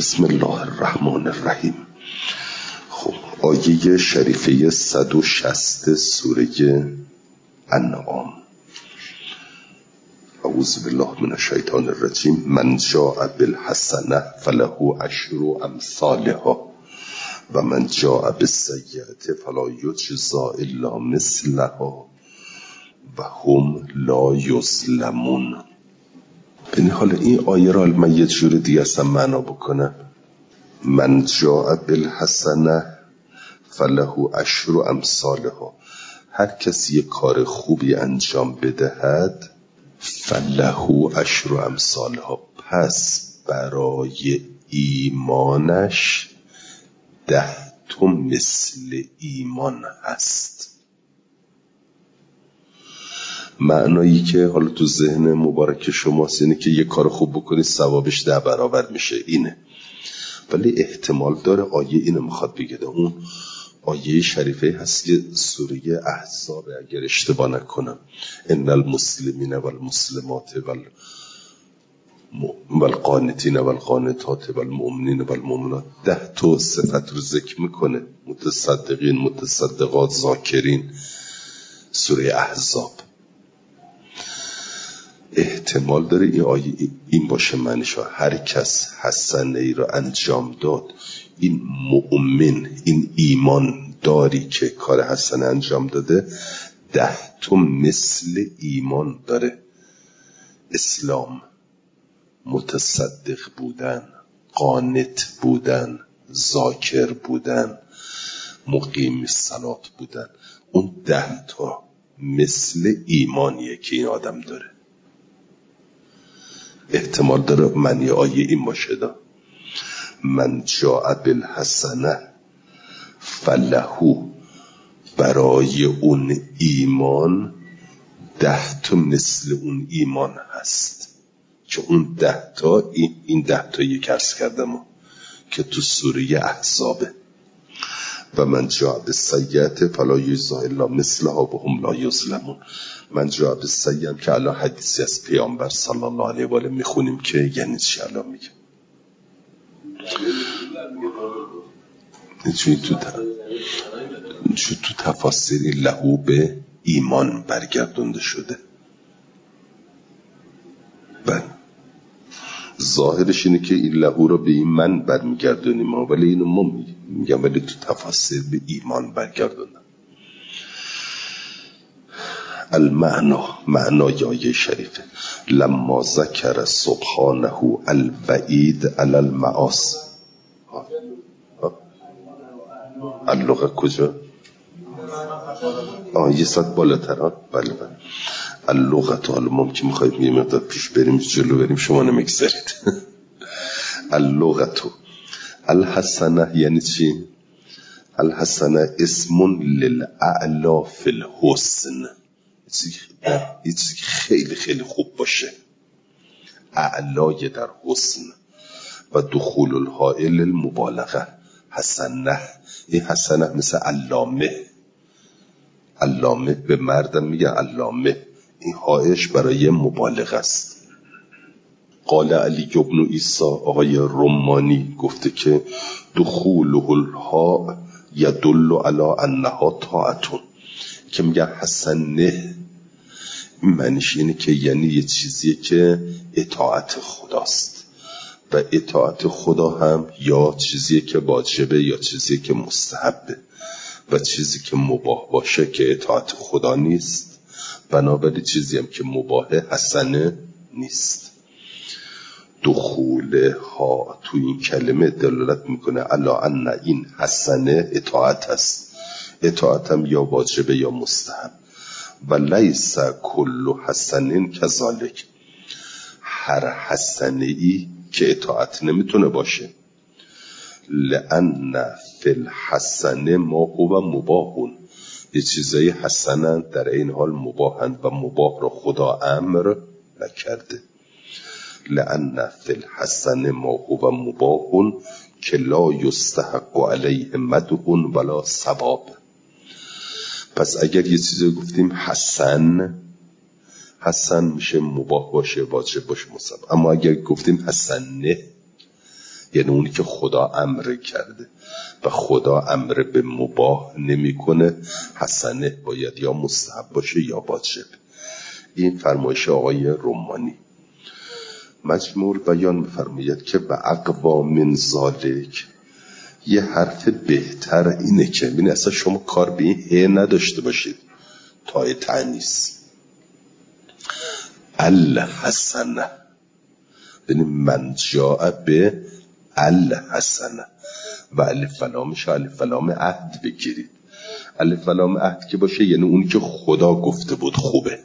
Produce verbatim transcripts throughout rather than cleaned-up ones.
بسم الله الرحمن الرحیم. خب آیه شریفه صد و شصت سوره انعام. اعوذ بالله من الشیطان الرجیم. من جاء بالحسنه فله عشر امثالها و من جاء بالسیئه فلا یجزی الا مثلها و هم لا یظلمون. این حالا این آیه را من یه جور دیگه اصلا معنا بکنم. من جاء بالحسنه فله عشر امثالها. هر کسی یک کار خوبی انجام بدهد فله عشر امثالها، پس برای ایمانش ده تا مثل ایمان هست. معنایی که حالا تو ذهن مبارک شماست اینه که یه کار خوب بکنی ثوابش ده برابر میشه، اینه. ولی احتمال داره آیه اینو میخواد بگه. اون آیه شریفه هست که سوره احزاب اگر اشتباه نکنم، ان المسلمین والمسلمات والقانتین والقانتات والمؤمنین والمؤمنات، ده تا صفت رو ذکر میکنه. متصدقین، متصدقات، ذاکرین. سوره احزاب احتمال داره این آیه این باشه معنیش. هر کس حسنه ای رو انجام داد، این مؤمن، این ایمان داری که کار حسنه انجام داده، ده تا مثل ایمان داره. اسلام، متصدق بودن، قانت بودن، ذاکر بودن، مقیم الصلات بودن، اون ده تا مثل ایمانیه که این آدم داره. احتمال داره معنی آیه این باشه دا. من جاء بالحسنه فله، برای اون ایمان ده تا مثل اون ایمان هست که اون ده تا این ده تا یک عرض کردم که تو سوره احزابه. و من جاء بالسیئه فلا یجزی الا مثلها و هم لا یظلمون. من جاء بالسیئه که الان حدیثی از پیامبر صلی الله علیه و آله میخونیم که یعنی چی الان میگه. چون تو چون تو تفاسیر لهو به ایمان برگردونده شده. بله، ظاهرش اینه که این لهو رو به ایمان برمیگردونیم، ولی اینو ما میگم ولی تو تفاسیر به ایمان برگردوندن. المعنا، معنای آیه شریفه. لما ذکر سبحانه البعید علی المعاصی. اللغه کجا؟ آه یه صد بالاتر. بله بله. اللغه تو حالا ممکن میخواید یه مقدار پیش بریم جلو بریم، شما نمیگذارید. اللغه تو الحسنه یعنی چی؟ الحسنه اسم للأعلا فی الحسن، یه چیزی خیلی خیلی خوب باشه، اعلای در حسن. و دخول الحائل المبالغه. حسنه، این حسنه مثل علامه. علامه به مردم میگه علامه، این هایش برای مبالغه است. قال علی ابن عیسی، آقای رمانی گفته که دخوله الها یدل علی انها طاعتون، که میگه حسنه معنیش اینه که یعنی یه چیزیه که اطاعت خداست، و اطاعت خدا هم یا چیزیه که واجبه یا چیزیه که مستحبه، و چیزی که مباح باشه که اطاعت خدا نیست، بنابراین چیزی هم که مباحه حسنه نیست. دخول ها تو این کلمه دلالت میکنه علی ان این حسنه اطاعت است، اطاعت هم یا واجبه یا مستحب. و لیس کل حسنین کذالک، هر حسنه ای که اطاعت نمیتونه باشه. لأن فی الحسنه ما هو مباحون، یه چیزای حسنن در این حال مباحند و مباح رو خدا امر نکرده. لأن فی الحسنه ما هو مباحون که لا یستحق علیه مدح ولا ثواب. پس اگر یه چیزی گفتیم حسن، حسن میشه مباح باشه، واجب باشه، مستحب. اما اگر گفتیم حسنه یعنی اونی که خدا امر کرده و خدا امر به مباح نمیکنه، حسنه باید یا مستحب باشه یا واجب. این فرمایش آقای رمانی. مجموع بیان می‌فرماید که و اقوا من ذالک، یه حرف بهتر اینه که ببین اصلا شما کار به این ه نداشته باشید، تای تانیث الحسنه، ببین من جاء به الحسنه و الف لامش الف لام عهد بگیرید. الف لام عهد که باشه یعنی اونی که خدا گفته بود خوبه.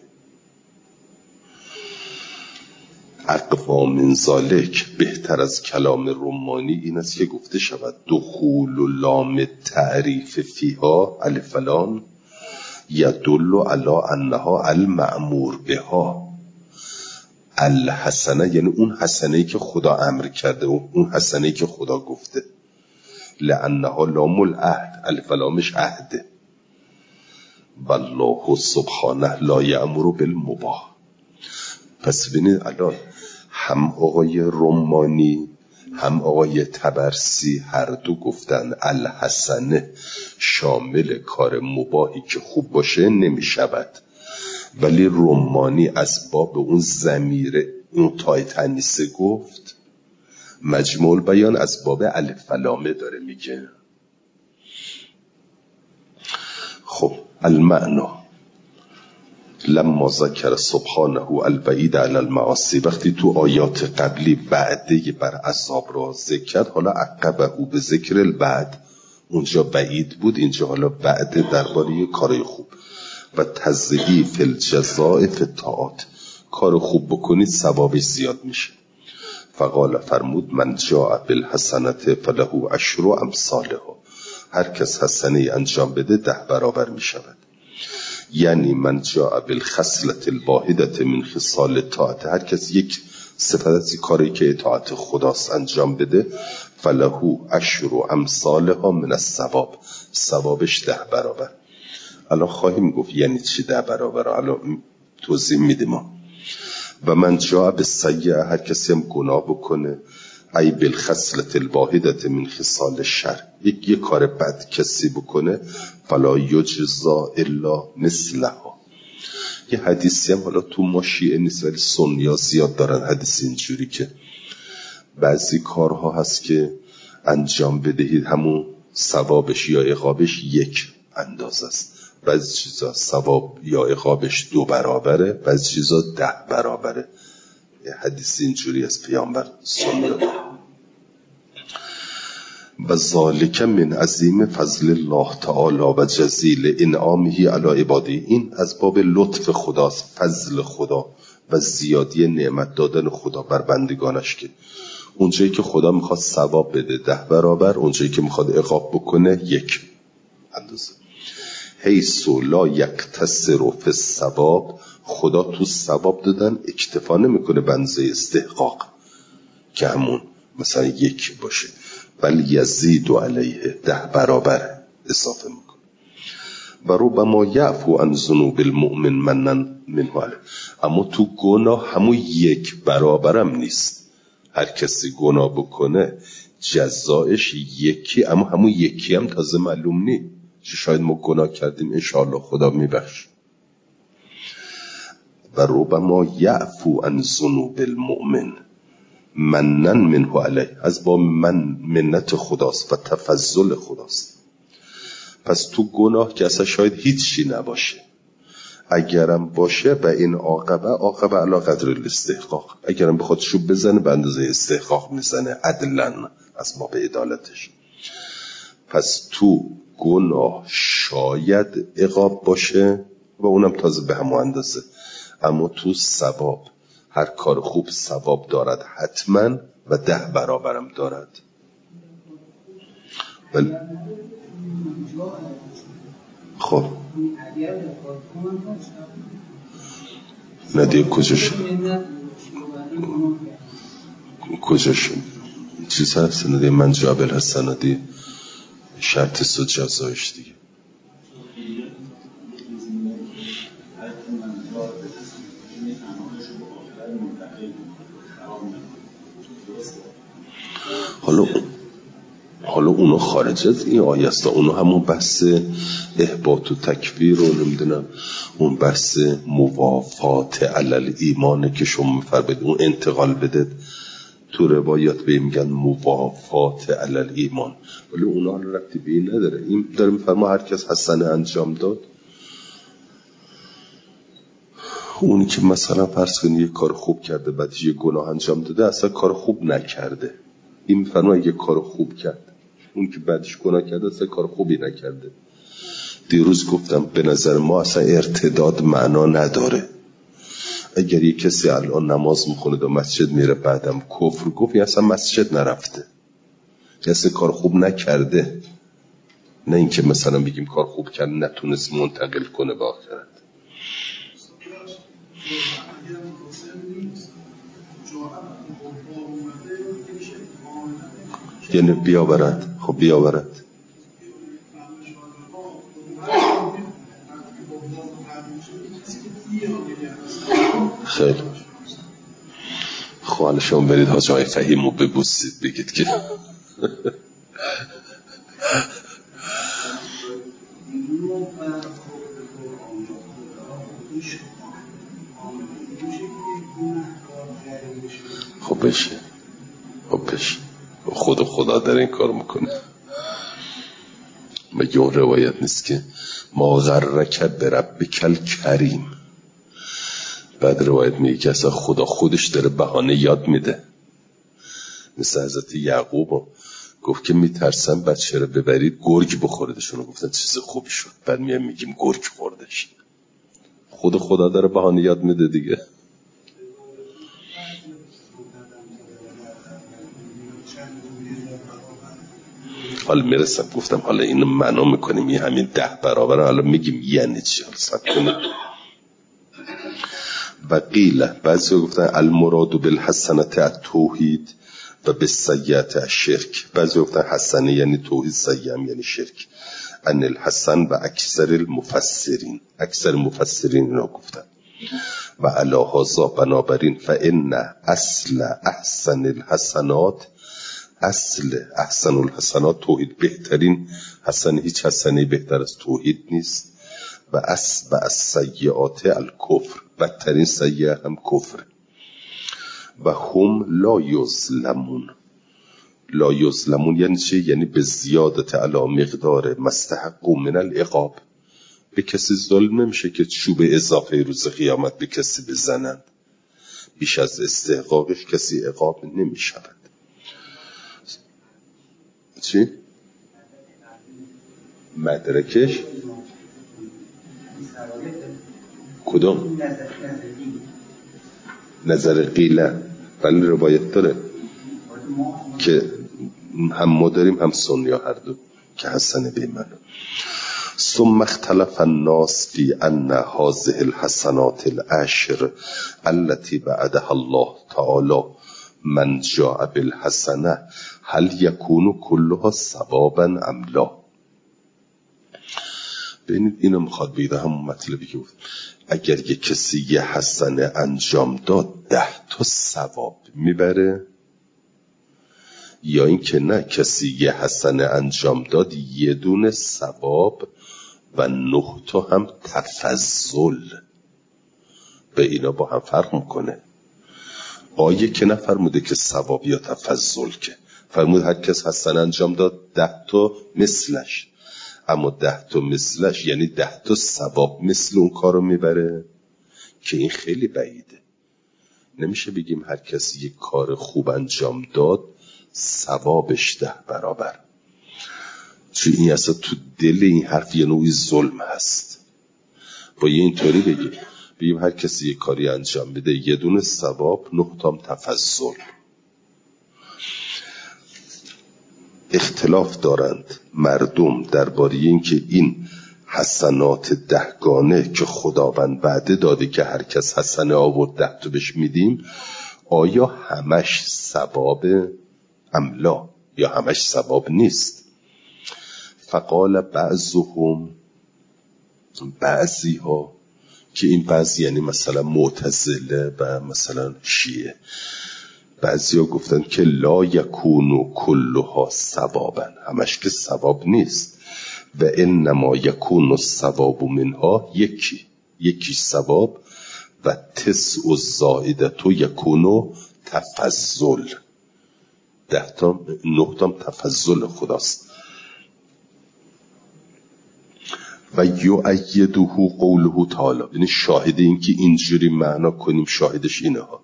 اقوا من ذالک، بهتر از کلام رمانی این است که گفته شود دخول و لام تعریف فیها الف لام یدل علی انها المأمور بها. الحسنه یعنی اون حسنه‌ای که خدا امر کرده و اون حسنه‌ای که خدا گفته. لانها لام العهد، الف لامش عهده. والله سبحانه لا یأمر بالمباح. پس ببینید الان هم آقای رمانی هم آقای طبرسی هر دو گفتن الحسنه شامل کار مباحی که خوب باشه نمی شود، ولی رمانی از باب اون ضمیر اون تای تانیث گفت. مجموع بیان از باب الف لامه داره میگه. خب المعنا لما ذکر سبحانه الوعید علی المعاصی، وقتی تو آیات قبلی وعده بر عذاب را ذکر کرد، حالا عقبه او به ذکر الوعد، اونجا وعید بود، اینجا حالا وعده درباره کارای خوب. و تضعیف الجزاء فی الطاعات، کار خوب بکنید ثوابش زیاد میشه. فقال فرمود من جاء بالحسنه فله عشر امثالها، هر کس حسنه انجام بده ده برابر میشود. یعنی من جاء بالخصلة الواحدة من خصال الطاعت، هر کس یک صفت از کاری که اطاعت خداست انجام بده، فله عشر امثالها من الثواب، ثوابش ده برابر. الان خواهیم گفت یعنی چی ده برابر، الان توضیح میدیم ما. و من جاء بالسیئة، هر کسی هم گناه بکنه، ای بالخصلة الواحدة من خصال الشر، یک یک کار بد کسی بکنه، فلا یجزا الا مثلها. یه حدیثی هم حالا تو ما شیعه نیست ولی سنی‌ها زیاد دارن حدیث اینجوری که بعضی کارها هست که انجام بدهید همون ثوابش یا عقابش یک اندازه است، بعضی چیزا ثواب یا عقابش دو برابره، بعضی چیزا ده برابره. یه حدیث اینجوری از پیامبر سنت. و ذالک من عظیم فضل الله تعالی و جزیل انعامه علی عباده، این از باب لطف خداست، فضل خدا و زیادی نعمت دادن خدا بر بندگانش، که اونجایی که خدا میخواد ثواب بده ده برابر، اونجایی که میخواد عقاب بکنه یک اندازه. حیث لا یقتصر فی الثواب، خدا تو ثواب دادن اکتفا نمیکنه بنزه استحقاق که همون مثلا یک باشه، بل یزید علیه ده برابر اضافه میکنه. و ربما یعفو عن ذنوب المؤمن منن منه علیه، اما تو گناه همون یک برابرم نیست. هر کسی گناه بکنه جزایش یکی، اما همون یکی هم تازه معلوم نیست. شاید ما گناه کردیم انشاءالله خدا میبخش. و ربما یعفو عن ذنوب المؤمن منن منه علیه، از با من منت خداست و تفضل خداست. پس تو گناه که اصلا شاید هیچی نباشه، اگرم باشه و این عاقبه عاقبه علی قدر الاستحقاق، اگرم بخواد شوب بزنه به اندازه استحقاق میزنه عدلن از باب عدالتش. پس تو گناه شاید عقاب باشه و اونم تازه به همون اندازه، اما تو ثواب هر کار خوب ثواب دارد حتما و ده برابرم دارد. بل... خب ندیه کجاش کجاش چیز هست؟ ندیه من جابل هست، ندیه شرط سو جزایش دیگه. حالا حالا اونا خارج از این آیه است، اونا همون بحث احباط و تکفیر و نمیدونم اون بحث موافات علل ایمانه که شما میفرمایید اون انتقال بده تو روایات به میگن موافات علل ایمان، ولی اونا ربطی به این نداره. این داره میفرما هر کس حسنه انجام داد، اونی که مثلا فرض کنید یه کار خوب کرده بعد یه گناه انجام داده اصلا کار خوب نکرده. این میفرما اگه کار خوب کرد، اون که بعدش گناه کرده اصلا کار خوبی نکرده. دیروز گفتم به نظر ما اصلا ارتداد معنا نداره. اگر یک کسی الان نماز میخونه و مسجد میره بعدم کفر گفت، یا اصلا مسجد نرفته، یا اصلا کار خوب نکرده. نه اینکه مثلا بگیم کار خوب کرد نتونست منتقل کنه به آخرت. یعنی بیاورد. خب بیاورد. خیلی خب حالا شما برید حاج آقای فهیمو ببوسید بگید که خب بشه خب بشه خود خدا در این کار میکنه. مگه اون روایت نیست که ما غرک بربک الکریم؟ بعد روایت میگه که اصلا خدا خودش داره بهانه یاد میده. مثل حضرت یعقوب گفت که میترسم بچه رو ببرید گرگ بخوردشون، گفتن چیز خوبی شد، بعد میگم میگیم گرگ خوردش. خود خدا داره بهانه یاد میده دیگه. حالا میرسم گفتم حالا اینو معنا میکنیم یه همین ده برابر، حالا میگیم یعنی چی؟ حالا سب کنید. و قیله بعضی گفتن المراد بالحسنت التوحید و بالسیئت الشرک. بعضی گفتن حسنه یعنی توحید، سیئه یعنی شرک. ان الحسن و اکثر المفسرین اکثر مفسرین اینا گفتن. و علی هذا بنابراین فان اصل احسن الحسنات، اصل احسن الحسنات توحید، بهترین حسنه، هیچ حسنه بهتر از توحید نیست. و اصل و السیئات الکفر، بدترین سیئه هم کفر. و هم لا یظلمون. لا یظلمون یعنی چی؟ یعنی به زیادت علی مقدار مستحق من العقاب، به کسی ظلم نمیشه که چوب اضافه روز قیامت به کسی بزنند، بیش از استحقاقش کسی عقاب نمیشود. چی؟ مدرکش کدوم؟ نظر قیله. ولی روایت داره که هم ما داریم هم سنی ها هر دو که حسن بیمنو. ثم اختلف الناس في ان هذه الحسنات العشر التي بعدها الله تعالى من جاء بالحسنه هل يكون كلها ثوابا ام لا. ببینید اینو میخواد بگه همون مطلبی که گفت اگر یک کسی یه حسنه انجام داد ده تا ثواب میبره، یا این که نه کسی یه حسنه انجام داد یه دونه ثواب و نه تا هم تفضل. به اینا با هم فرق میکنه. آیه که نفرموده که ثواب یا تفضل، که فرمود هر کس حسنه انجام داد ده تا مثلش، اما ده تا مثلش یعنی ده تا ثواب مثل اون کارو میبره، که این خیلی بعیده. نمیشه بگیم هر کسی یک کار خوب انجام داد ثوابش ده برابر، چون این اصلا تو دل این حرف یه نوعی ظلم هست. با یه اینطوری بگیم بگیم هر کسی یک کاری انجام بده یه دونه ثواب نه تام تفضل. اختلاف دارند مردم درباره این که این حسنات دهگانه که خداوند وعده داده که هر کس حسنه آورد ده تا بهش میدیم، آیا همش ثواب املا یا همش ثواب نیست. فقال بعضهم، بعضی ها، که این بعضی یعنی مثلا معتزله و مثلا شیعه، بعضیا گفتن که لا یکونو کلها ثوابا، همش که ثواب نیست. و انما یکونو الثواب منها، یکی یکی ثواب. و تسع الزائدة یکونو تفضل، ده تا نه تا تفضل خداست. و یؤیده قوله تعالی، یعنی شاهد این که اینجوری معنا کنیم شاهدش اینه ها،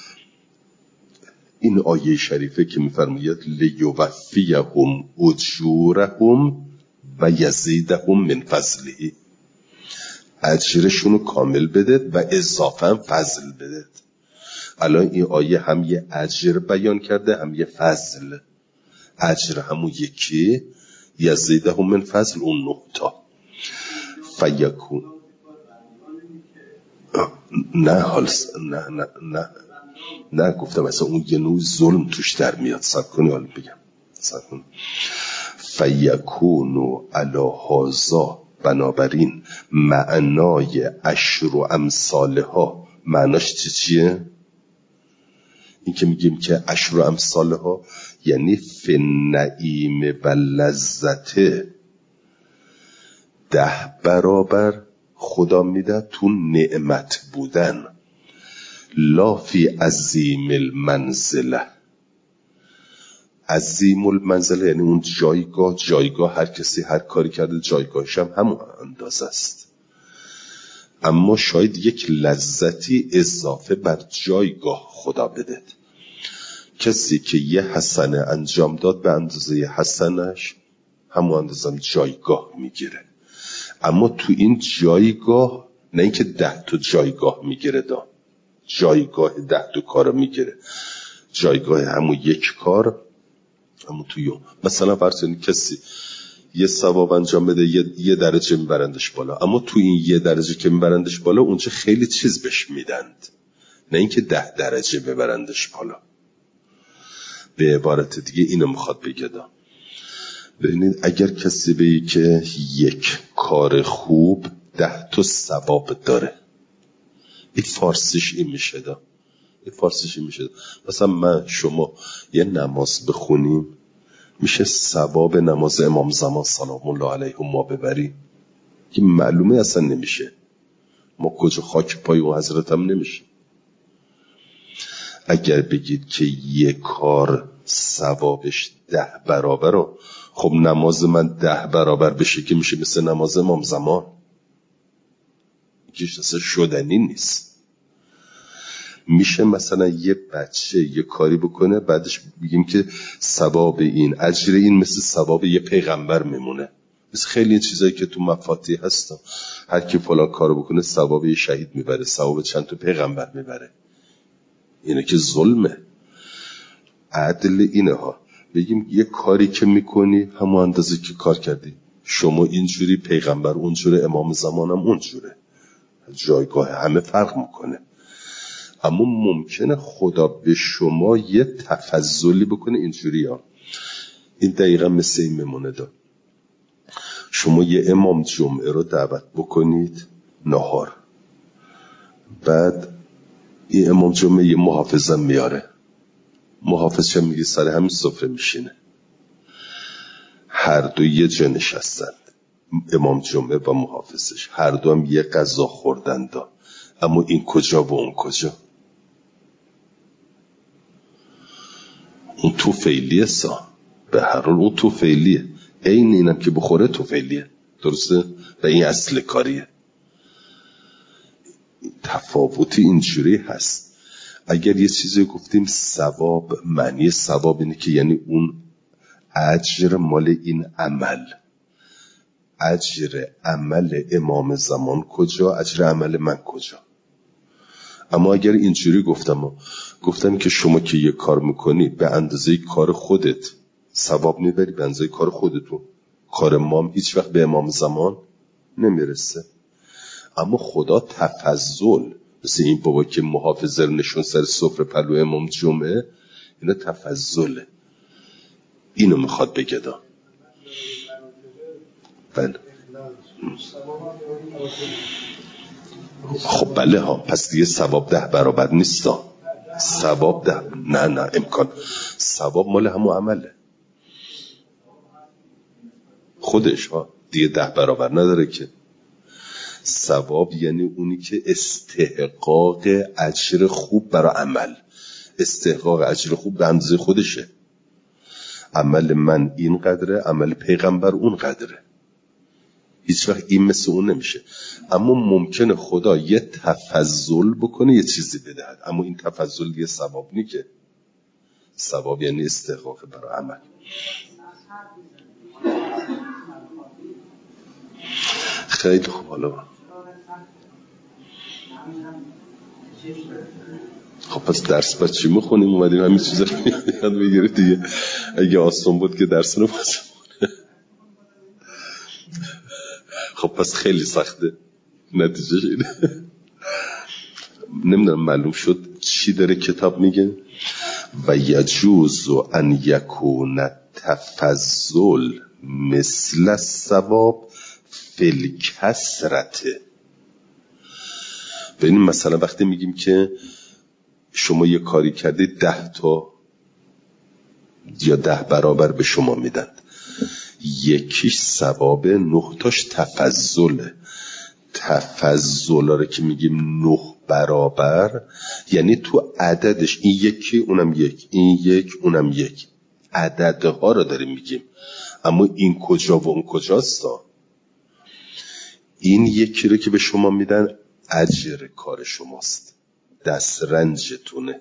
این آیه شریفه که میفرماید لیوفیهم اجورهم و یزیدهم من فضله، اجرشونو کامل بدید و اضافه هم فضل بدید. الان این آیه هم یه اجر بیان کرده هم یه فضل. اجر همون یکی، یزیدهم من فضل اون نقطه. فیکون نه حال نه نه نه نه گفتم مثلا اون یه نوع ظلم توش در میاد. صبر کنی حالا بگم. صبر کنی. فیکونو علی هذا، بنابراین معنای عشر و امثالها، معناش چی چیه؟ این که میگیم که عشر و امثالها یعنی فی النعیم و لذت، ده برابر خدا میده تو نعمت بودن. لا فی عظیم المنزله، عظیم المنزله یعنی اون جایگاه، جایگاه هر کسی هر کاری کرده جایگاهش هم همون اندازه است، اما شاید یک لذتی اضافه بر جایگاه خدا بده. کسی که یه حسنه انجام داد به اندازه یه حسنش همون اندازه جایگاه میگیره، اما تو این جایگاه نه اینکه ده تا جایگاه میگیره، دا جایگاه ده تا کار میگیره، جایگاه همون یک کار همون توی. مثلا فرض کنید کسی یه ثواب انجام بده یه, یه درجه میبرندش بالا، اما تو این یه درجه که میبرندش بالا اونجا خیلی چیز بهش میدند، نه اینکه ده درجه ببرندش بالا. به عبارت دیگه اینو میخواد بگه دا. ببینید اگر کسی بگه که یک کار خوب ده تا ثواب داره، این فارسیش این میشه دا. این فارسیش این میشه دا. مثلا من شما یه نماز بخونیم میشه ثواب نماز امام زمان سلام الله علیه ما ببریم، که معلومه اصلا نمیشه، ما کجا خاک پای اون حضرت هم نمیشه. اگر بگید که یه کار ثوابش ده برابر رو، خب نماز من ده برابر بشه که میشه مثل نماز امام زمان، که اصلا شدنی نیست. میشه مثلا یه بچه یه کاری بکنه بعدش بگیم که ثواب این اجر این مثل ثواب یه پیغمبر میمونه. مثل خیلی چیزایی که تو مفاتیح هستن، هر کی فلان کارو بکنه ثواب یه شهید میبره، ثواب چند تا پیغمبر میبره. اینه که ظلمه. عدل اینه ها، بگیم یه کاری که میکنی همون اندازه که کار کردی، شما اینجوری پیغمبر اونجوره، امام زمانم اونجوره، جایگاه همه فرق میکنه. اما ممکنه خدا به شما یه تفضلی بکنه اینجوری ها. این دقیقا مثل این میمونه دا. شما یه امام جمعه رو دعوت بکنید نهار، بعد این امام جمعه یه محافظم میاره، محافظ چه میگه سر همین سفره میشینه، هر دو یه جا نشستند، امام جمعه و محافظش، هر دو هم یه غذا خوردن دا. اما این کجا و اون کجا؟ اون تو فعلیه سا، به هر حال اون تو فعلیه، این اینم که بخوره تو فعلیه، درسته؟ و این اصل کاریه. تفاوتی اینجوری هست. اگر یه چیزی گفتیم ثواب، معنی ثواب اینه که یعنی اون اجر مال این عمل، اجر عمل امام زمان کجا، اجر عمل من کجا. اما اگر اینجوری گفتم گفتم که شما که یه کار میکنی به اندازه کار خودت ثواب میبری، به اندازه کار خودتون، کار ما هیچ وقت به امام زمان نمیرسه. اما خدا تفضل، مثل این بابا که محافظه رو نشون سر سفره پلو امام جمعه، اینا تفضله. اینو میخواد بگه دا. بله خب بله ها، پس دیگه ثواب ده برابر نیست دا. ثواب ده نه نه امکان ثواب مال همون عمله خودش ها دیگه ده برابر نداره که. ثواب یعنی اونی که استحقاق اجر خوب برای عمل، استحقاق اجر خوب به اندازه خودشه. عمل من این قدره، عمل پیغمبر اون قدره، هیچ وقت این مثل اون نمیشه. اما ممکنه خدا یه تفضل بکنه یه چیزی بدهد، اما این تفضل یه ثواب نی که. ثواب یعنی استحقاق برای عمل. خیلی خوب. حالا خب پس درس بعد چی میخونیم؟ اومدیم همین چیزا رو یاد بگیره دیگه. اگه آسان بود که درس رو بازم. خب پس خیلی سخته. نتیجهش اینه. نمیدونم معلوم شد چی داره کتاب میگه. و یجوز ان یکون تفضل مثل الثواب فی الکثرت. ببینیم مثلا وقتی میگیم که شما یه کاری کرده ده تا یا ده برابر به شما میدن، یکیش ثواب، نه تاش تفضله. تفضل رو که میگیم نه برابر یعنی تو عددش این یکی اونم یک، این یک اونم یک، عددها رو داریم میگیم. اما این کجا و اون کجاست؟ این یکی رو که به شما میدن اجر کار شماست، دسترنجتونه.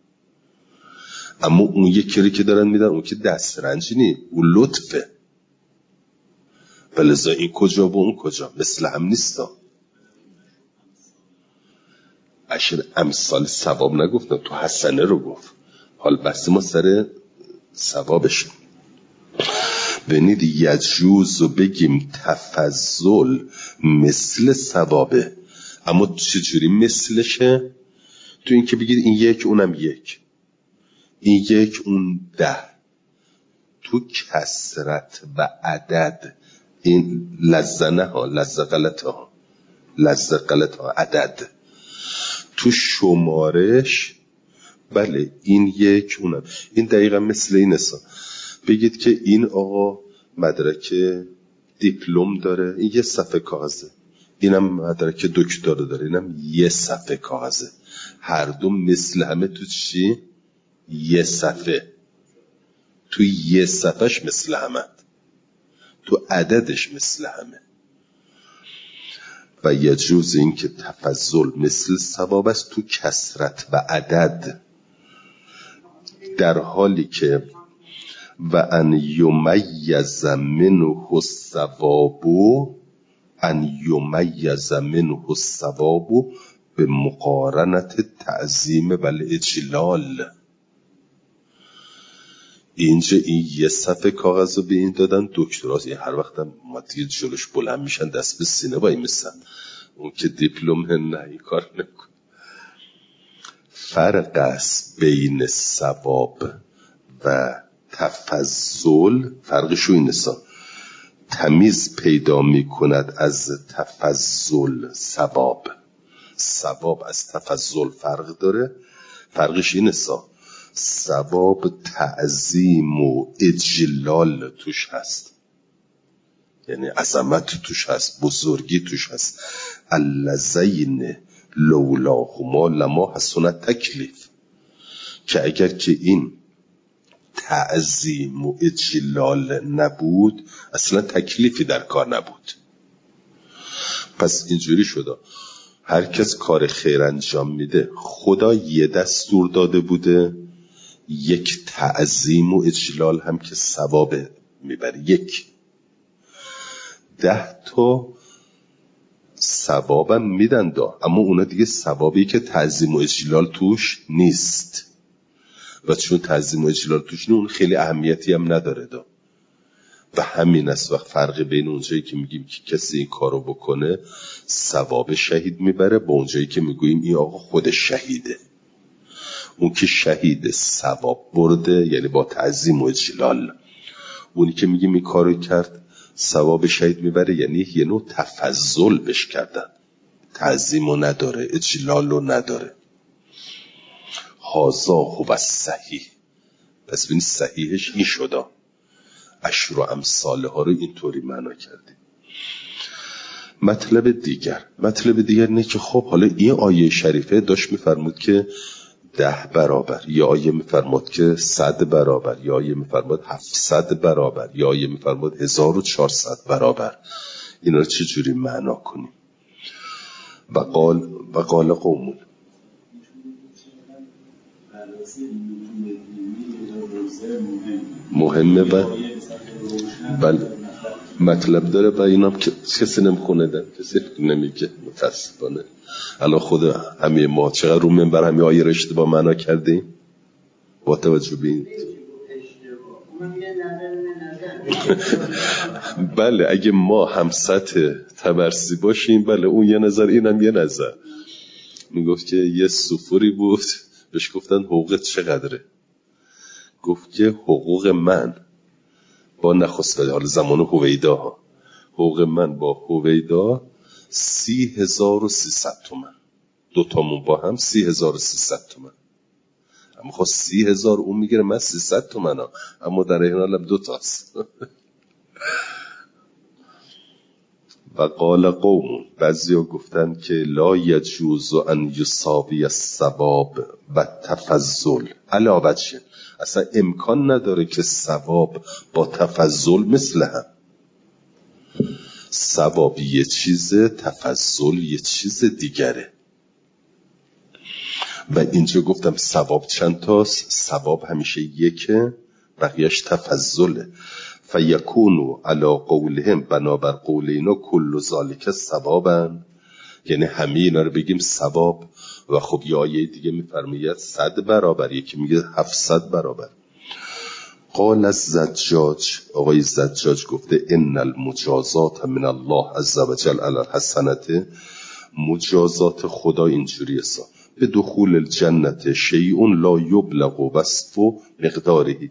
اما اون یکی رو که دارن میدن اون که دسترنج نی، اون لطفه. بلذا این کجا و اون کجا مثل هم نیستا. عشر امثال ثواب نگفتن، تو حسنه رو گفت. حال بحث ما سر ثوابش. ببینید یجوز و بگیم تفضل مثل ثوابه، اما چجوری مثلشه؟ تو این که بگید این یک اونم یک، این یک اون ده. تو کسرت و عدد این لزنه ها، لزه غلط ها، لزه غلط ها، عدد. تو شمارش بله این یک اونم. این دقیقا مثل این هستن. بگید که این آقا مدرک دیپلم داره، این یه صفحه کاغذه، اینم مدرک دکترا داره، اینم یه صفحه کاغذه. هر دو مثل همه. تو چی؟ یه صفحه. تو یه صفحهش مثل همه، تو عددش مثل همه. و یجوز این که تفضل مثل ثواب است تو کثرت و عدد، در حالی که و ان یمیز منه الثواب، ان یمیز منه الثواب به مقارنت تعظیم و الاجلال. اینجا این یه صفحه کاغذ رو به این دادن دکترا، هر وقت هم مدیر جلوش بلند میشن دست به سینه وای میسن، اون که دیپلم نه این کار نکن. فرق است بین ثواب و تفضل، فرقشو این است. تمیز پیدا میکند از تفضل ثواب. ثواب از تفضل فرق داره. فرقش این است، ثواب تعظیم و اجلال توش هست، یعنی عظمت توش هست، بزرگی توش هست. اللذین لولاهما لما حسن تکلیف، که اگر که این تعظیم و اجلال نبود اصلا تکلیفی در کار نبود. پس اینجوری شده هر کس کار خیر انجام میده خدا یه دستور داده بوده، یک تعظیم و اجلال هم که ثواب میبره، یک ده تا ثوابم میدن دا، اما اونا دیگه ثوابی که تعظیم و اجلال توش نیست. و چون تعظیم و اجلال توش نیست اون خیلی اهمیتی هم نداره دا. و همین است وقت فرق بین اونجایی که میگیم که کسی این کارو بکنه ثواب شهید میبره با اونجایی که میگوییم این آقا خود شهیده. اون که شهید ثواب برده یعنی با تعظیم و اجلال، اونی که میگیم این کارو کرد ثواب شهید میبره یعنی یه نوع تفضل بش کردن، تعظیم و نداره، اجلال و نداره. هازا هو صحیح. پس ببینید صحیحش این شده. عشر و امثاله ها رو اینطوری معنا کردیم. مطلب دیگر مطلب دیگر اینه که خب حالا این آیه شریفه داشت میفرمود که ده برابر، یا آیه میفرمود که صد برابر، یا آیه میفرمود هفتصد برابر، یا آیه میفرمود هزار و چهارصد برابر. اینا رو چجوری معنا کنیم؟ و قال و قال قومون مهمه و بله مطلب داره و اینام که کسی نمیخونه ده. کسی نمیگه متاسفانه. الان خود همه ما چقدر رو منبر همه آیه رو اشتباه معنا کردیم با توجه به این. بله اگه ما هم سطح تبرسی باشیم بله اون یه نظر اینم یه نظر. میگفت که یه سفوری بود بهش گفتن حقوقت چقدره؟ گفت که حقوق من با نخسته حال زمان هویدا ها حقوق من با هویدا سی هزار و سیصد تومن، دوتامون با هم سی هزار و سیصد تومن. اما خواست سی هزار اون میگیره من سیصد تومن ها. اما در این حالم دو تاست. و قال قوم بعضی ها گفتن که لا یجوز ان یساوی الثواب و تفضل علاوه چه اصلا امکان نداره که ثواب با تفضل مثل هم. ثواب یه چیزه، تفضل یه چیز دیگره. و اینجا گفتم ثواب چند تاست؟ ثواب همیشه یکه، بقیهش تفضله. فیکونو علی قولهم بنابر قول اینا کل ذالک ثوابن، یعنی همه اینا رو بگیم ثواب. و خب یه آیه دیگه میفرماید صد برابر، یکی میگه هفتصد برابر. قال الزجاج آقای زجاج گفته ان المجازات من الله عز وجل علی الحسنه، مجازات خدا اینجوریه سا به دخول الجنت شیء لا یبلغ وصف مقداره.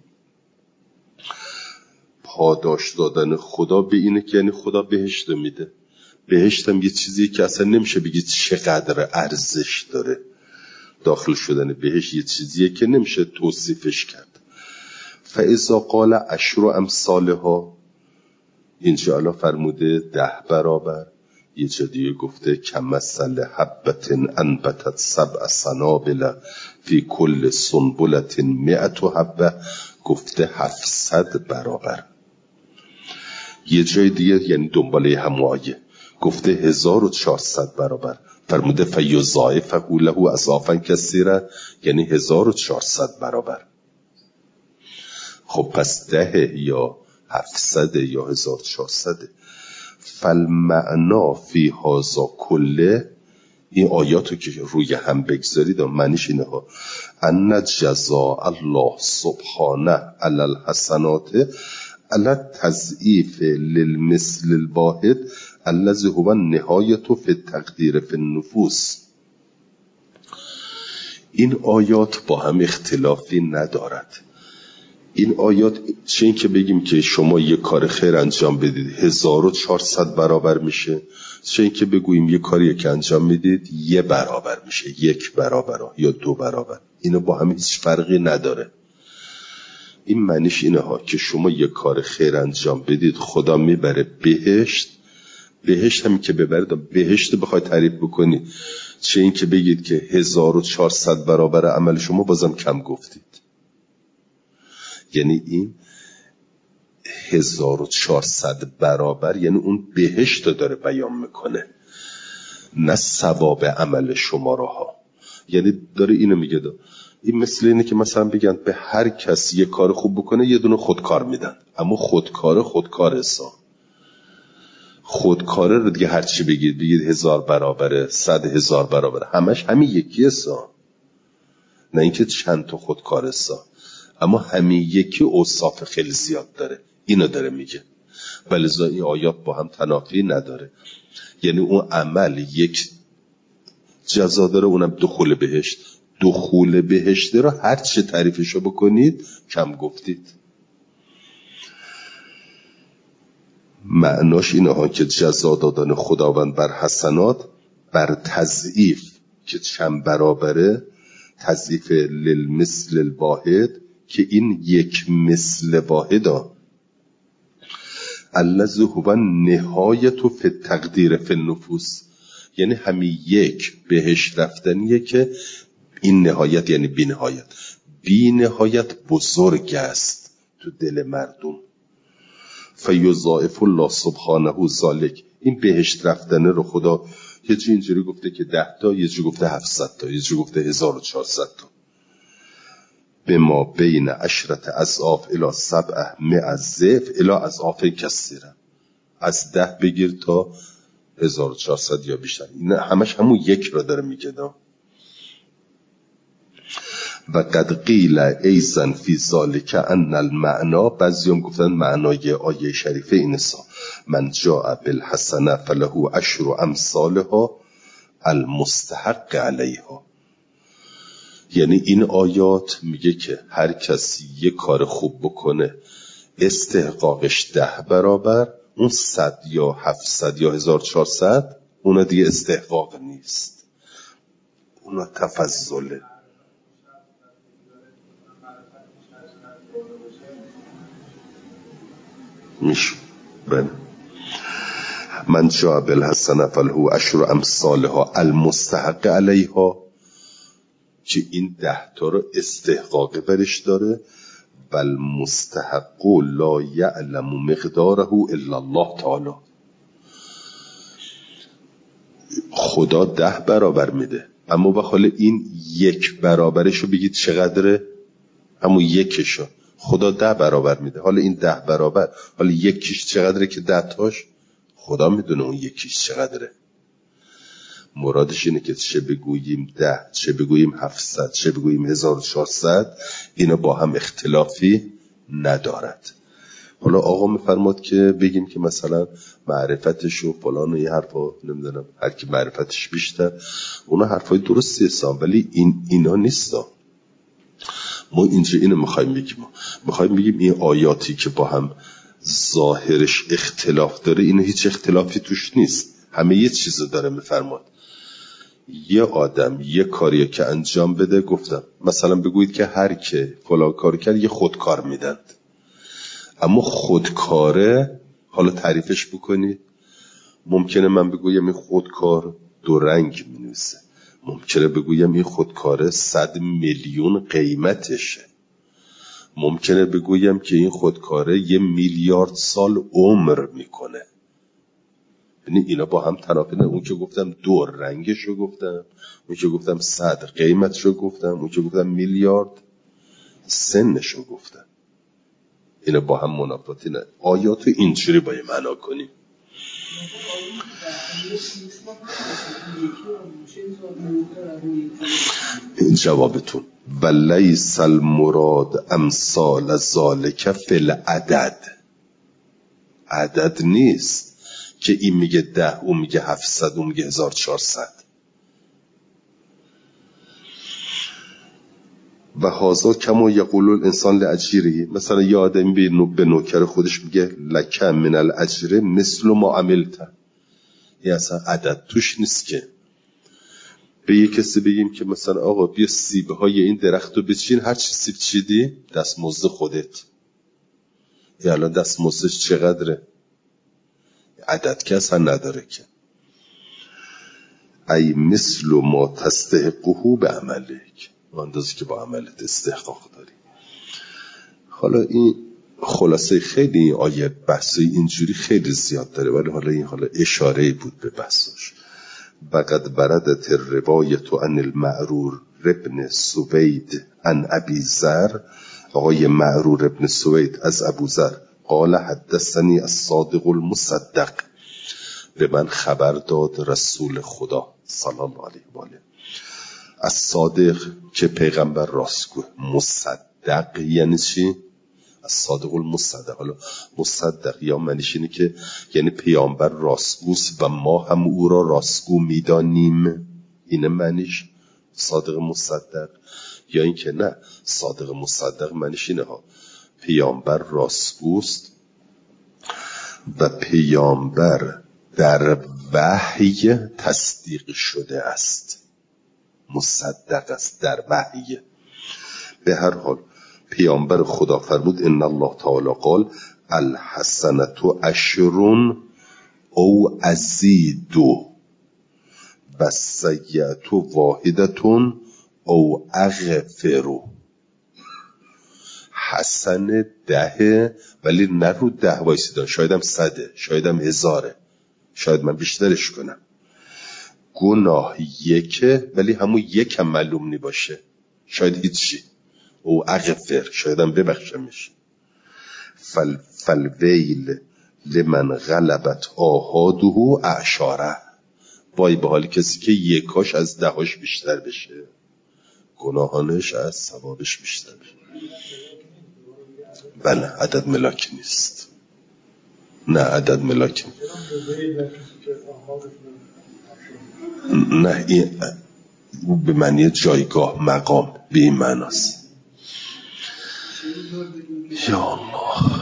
پاداش دادن خدا به اینه که یعنی خدا بهشت میده. بهشت هم یه چیزی که اصلا نمیشه بگید چقدر ارزش داره. داخل شدن بهشت یه چیزیه که نمیشه توصیفش کرد. فاذا قال عشر امثالها، اینجا الله فرموده ده برابر. یه جا دیگه گفته کمثل حبة انبتت سبع سنابل فی کل سنبلة مئة حبة، گفته هفتصد برابر. یه جای دیگه یعنی دنباله هم آیه گفته هزار و چهارصد برابر، فرموده فیضاعفه له اضعافا کثیره، یعنی هزار و چهارصد برابر. خب پس ده یا هفتصد یا هزار و چهارصد. فالمعنا فی هذا کله، این آیاتو که روی هم بگذارید معنیش اینه ها ان جزاء الله سبحانه علی الحسنات علی تضعیف للمثل الواحد الذی هو النهایه فی التقدیر فی النفوس. این آیات با هم اختلافی ندارد. این آیات چه این که بگیم که شما یک کار خیر انجام بدید هزار و چهارصد برابر میشه، چه این که بگوییم یک کاری که انجام میدید یه برابر میشه، یک برابر یا دو برابر. اینو با هم هیچ فرقی نداره. این معنیش اینه ها که شما یک کار خیر انجام بدید خدا میبره بهشت. بهشت هم که ببره بهشت بخوای تعریف بکنید، چه این که بگید که هزار و چهارصد برابر عمل شما بازم کم گفتید. یعنی این هزار و چهارصد برابر یعنی اون بهشت داره بیان میکنه، نه ثواب عمل شما رو ها. یعنی داره اینو میگه دا. این مثل اینه که مثلا بگن به هر کس یه کار خوب بکنه یه دونه خودکار میدن، اما خودکار خودکار حساب خودکاره رو دیگه هرچی بگید بگید هزار برابره، صد هزار برابره، همش همین یکی حساب، نه اینکه چند تا خودکار حساب، اما همین یکی اوصاف خیلی زیاد داره. اینو داره میگه. بلذا این آیات با هم تنافی نداره. یعنی اون عمل یک جزا داره، اونم دخول بهشت. دخول بهشت رو هر چه تعریفشو بکنید کم گفتید. معناش اینه ها که جزا دادن خداوند بر حسنات بر تضعیف که چند برابره، تضعیف للمثل الواحد که این یک مثل واحدا الذی هو نهایت فی التقدیر فی النفوس، یعنی همین یک بهش رفتنیه که این نهایت یعنی بی نهایت بی نهایت بزرگ است تو دل مردم. فیضاعف الله سبحانه ذلک، این بهشت رفتنه رو خدا یه جی اینجوری گفته که ده تا، یه جی گفته هفتصد تا، یه جی گفته هزار و چهارصد تا. به ما بین عشرت اضعاف الی سبع مئة ضعف الی اضعاف کثیره، از ده بگیر تا هزار و چهارصد یا بیشتر. این همش همون یک را داره میگه. و قد قیل ایضا فی ذلک ان المعنا، بعضیام گفتن معنای آیه شریفه این سا من جاء بالحسنه فله عشر امثالها المستحق علیها، یعنی این آیات میگه که هر کسی یه کار خوب بکنه استحقاقش ده برابر، اون صد یا هفتصد یا هزار و چهارصد اونا دیگه استحقاق نیست، اونا تفضله. میشه بله من جاء بالحسنه فله عشر امثالها المستحق علیها، که این ده تا رو استحقاق برش داره. بل مستحق لا یعلم مقداره الا الله تعالی، خدا ده برابر میده، اما به حال این یک برابرش رو بگید چقدره، همون یکشو خدا ده برابر میده، حالا این ده برابر حالا یکیش چقدره که ده تاش خدا میدونه اون یکیش چقدره. مرادش اینه که چه بگوییم ده، چه بگوییم هفتصد، چه بگوییم هزار و چهارصد، اینا با هم اختلافی ندارد. حالا آقا میفرماد که بگیم که مثلا معرفتش و فلان و یه حرفا، نمیدونم هر کی معرفتش بیشتر، اونا حرفای درستی هستن، ولی این اینا نیستن. ما اینجا اینو میخوایم بگیم، میخوایم بگیم این آیاتی که با هم ظاهرش اختلاف داره، این هیچ اختلافی توش نیست، همه یه چیزو داره میفرماد. یه آدم یه کاری که انجام بده، گفتم مثلا بگویید که هر که فلان کار کرد یه خودکار میدند، اما خودکاره حالا تعریفش بکنید، ممکنه من بگویم این خودکار دو رنگ مینویسه، ممکنه بگویم این خودکاره صد میلیون قیمتشه، ممکنه بگویم که این خودکاره یه میلیارد سال عمر میکنه. یعنی اینا با هم تنافی نه. اون که گفتم دو رنگشو گفتم، اون که گفتم صد قیمتشو گفتم، اون که گفتم میلیارد سنشو گفتم، اینا با هم منافاتی نه. آیاتو اینجوری باید معنا کنیم. این جوابتون ولیس المراد امثال ذالک فی العدد، عدد نیست که این میگه ده، اون میگه هفتصد، اون میگه هزار و چهارصد. و هازا کما یقول الانسان لاجیره، مثلا یه آدمی به نوکر خودش میگه لک من الاجر مثل ما عملت، این اصلا عدد توش نیست. که به یه کسی بگیم که مثلا آقا بیا سیبه های این درخت رو بچین، هر چی سیب چیدی دستمزد خودت، یا الان دستمزدش چقدره؟ عدد که اصلا نداره. که ای مثل ما تستحقه به عملک، اندازی که با عملت استحقاق داری. حالا این خلاصه خیلی این آیه بحثی اینجوری خیلی زیاد داره، ولی حالا این حالا اشاره بود به بحثش. بقد بردت الروایت عن المعرور ابن سوید عن ابی ذر، آقای معرور ابن سوید از ابو ذر قال حدثنی الصادق المصدق، به من خبر داد رسول خدا صلی الله علیه و آله، الصادق که پیغمبر راستگو، مصدق یعنی چی؟ الصادق المصدق. حالا مصدق یا معنیش اینه که یعنی پیامبر راستگوست و ما هم او را راستگو میدانیم، اینه معنیش صادق مصدق. یا این که نه، صادق مصدق معنیش اینه ها، پیامبر راستگوست و پیامبر در وحی تصدیق شده است. مصدق است در وحی. به هر حال پیامبر خدا فرمود ان الله تعالی قال الحسنة عشر او ازیدو و السیئة واحدة او اغفر. حسن ده ولی نه رو ده وایسیدن، شایدم صده، شایدم هزاره، شاید من بیشترش کنم. گناه یکه ولی همون یک هم معلوم نی باشه، شاید هیچی. او اغفر، شایدم ببخشمش. فل فالویل لمن غلبت آحاده اعشاره. وای به حال کسی که یکاش از دهاش بیشتر بشه، گناهانش از ثوابش بیشتر بشه. بله عدد ملاک نیست، نه عدد ملاک نیست. نه این به معنی جایگاه، مقام، به این معناست. یا الله.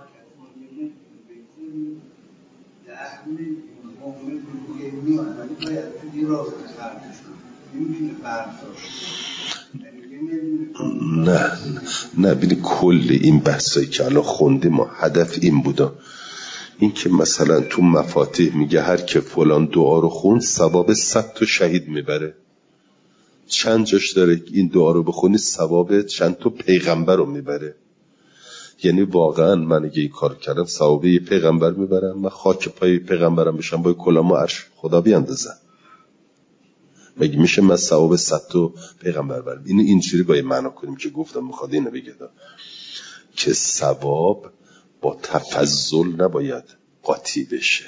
نه نه ببین کل این بحثایی که الان خوندیم ما هدف این بودا، این که مثلا تو مفاتیح میگه هر که فلان دعا رو خوند ثواب صد تا شهید میبره. چند جاش داره این دعا رو بخونی ثواب چند تا پیغمبر رو میبره. یعنی واقعا من اگه این کار کردم ثواب یه پیغمبر میبرم، من خاک پای پیغمبرم بشم با کلام و عرش خدا بیاندازم. مگه میشه من ثواب صد تا پیغمبر برم؟ اینو اینجوری باید معنا کنیم که گفتم میخواد اینو بگه که ثواب با تفضل نباید قاطی بشه.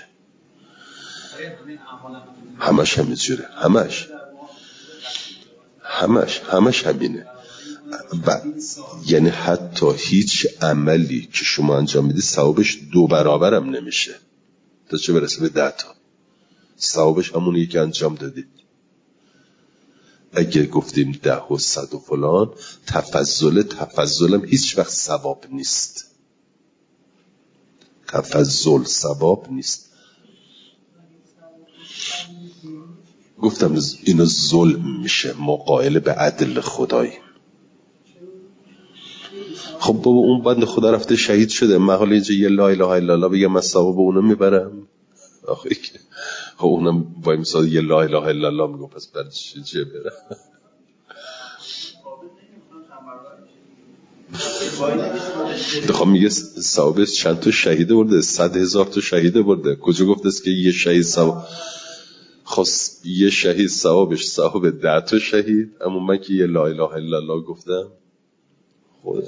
همش همینجوره، همش همش همش همینه. و یعنی حتی هیچ عملی که شما انجام میدید ثوابش دو برابرم نمیشه تا چه برسه به ده تا. ثوابش همونی که انجام دادید. اگه گفتیم ده و صد و فلان، تفضل تفضلم هیچ وقت ثواب نیست. تفضل ثواب نیست. گفتم اینو ظلم میشه مقایله به عدل خدایی. خب بابا اون بنده خدا رفته شهید شده، من حالا اینجا یه لا اله الا الله بگم من ثواب اونو میبرم؟ آخه خب اونم با مثال یه لا اله الا الله میگم پس بعد چیه برم؟ بخوام میگه ثواب چند تا شهیده برده، صد هزار تا شهیده برده. کجا گفته است که یه شهید ثواب؟ خواست یه شهید ثوابش ثواب ده تا شهید، اما من که یه لا اله الا الله گفتم خود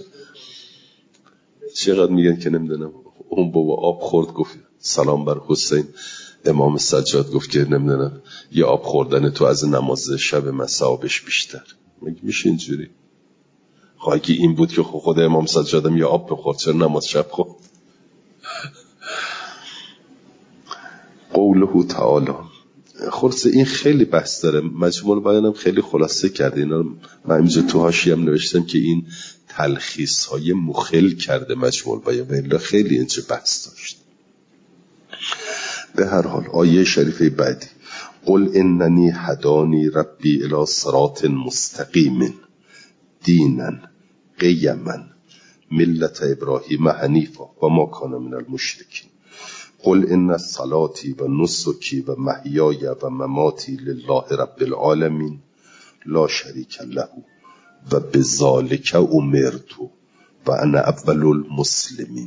چقدر میگن که نمیدونم اون بابا آب خورد گفت سلام بر حسین، امام سجاد گفت که نمیدونم یه آب خوردن تو از نماز شب من ثوابش بیشتر. مگه میشه اینجوری؟ خواهی که این بود که خود امام سجادم یه آب بخورد، چرا نماز شب خورد؟ قوله تعالی. خلاصه این خیلی بحث داره، مجموع بیانم خیلی خلاصه کرده. اینا من اینجا تو حاشیه هم نوشتم که این تلخیص های مخل کرده مجموع بیان، ولی خیلی اینجا بحث داشت. به هر حال آیه شریفه بعدی قل اننی هدانی ربی الی صراط مستقیم دینا قیما ملت ابراهیم حنیفا و ما کان من المشرکین قل ان صلاتی و نسکی و محیای و مماتی لله رب العالمین لا شریک له و بذالک امرت و انا اول المسلمین.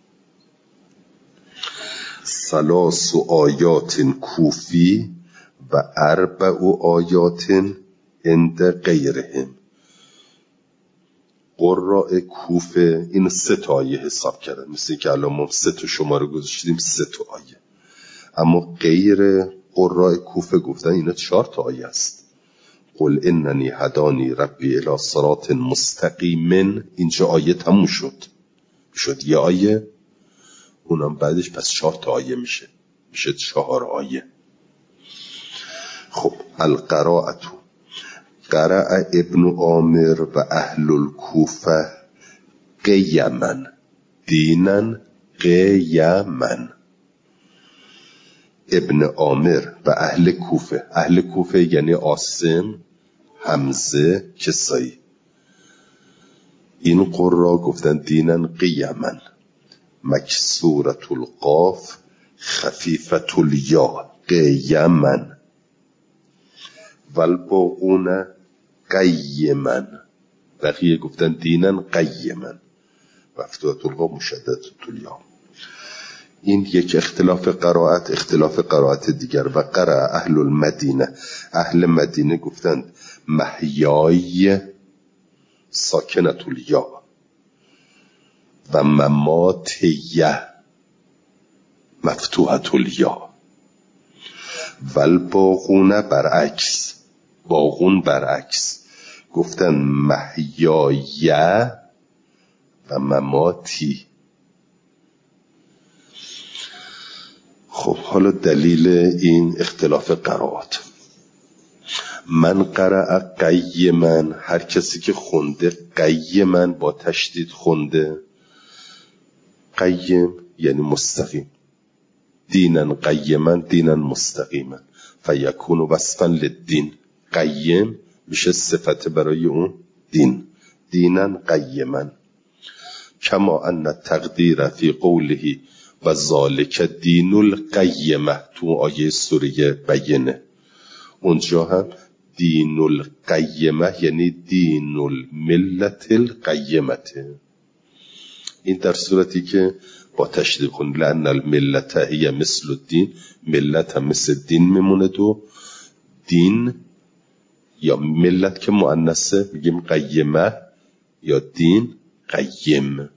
ثلاث آیات کوفی و اربع آیات عند غیرهم. قراء کوفه این سه تا آیه حساب کردن، مثل که الان ما سه تا شما رو گذاشتیم سه تا آیه، اما غیر قراء کوفه گفتن اینا چهار تا آیه است. قل اننی هدانی ربی الی صراط مستقیم، اینجا آیه تموم شد، شد یه آیه، اونم بعدش پس چهار تا آیه میشه، میشه چهار آیه. خب القراءت قرأ ابن عامر و اهل الکوفه قیما دینا قیما. ابن عامر و اهل کوفه، اهل کوفه یعنی عاصم همزه کسایی. این قرا گفتن دینن قیمن، مکسورت القاف خفیفت الیا قیمن، والباقون قیمن، بقیه گفتن دینن قیمن، مفتوحت القاف مشددت الیا. این یک اختلاف قرائت. اختلاف قرائت دیگر و قرأ اهل المدینه، اهل مدینه گفتند محیای ساکنت الیا و مماتیه مفتوحت الیا. والباقون برعکس، باقون برعکس گفتن محیای و مماتی. خب حالا دلیل این اختلاف قرائت. من قرأ قیمن، هر کسی که خونده قیمن با تشدید خونده، قیم یعنی مستقیم، دینن قیمن دینن مستقیمن، فیکون وصفا للدین، قیم میشه صفت برای اون دین، دینن قیمن. کما ان تقدیر فی قوله و ذالک دین القیمه، تو آیه سوره بینه اونجا هم دین القیمه یعنی دین الملت القیمته. این در صورتی که با تشدید کن لأن الملت هی مثل الدین، ملت هم مثل دین میمونه. دو دین یا ملت که مؤنثه میگیم قیمه یا دین قیم.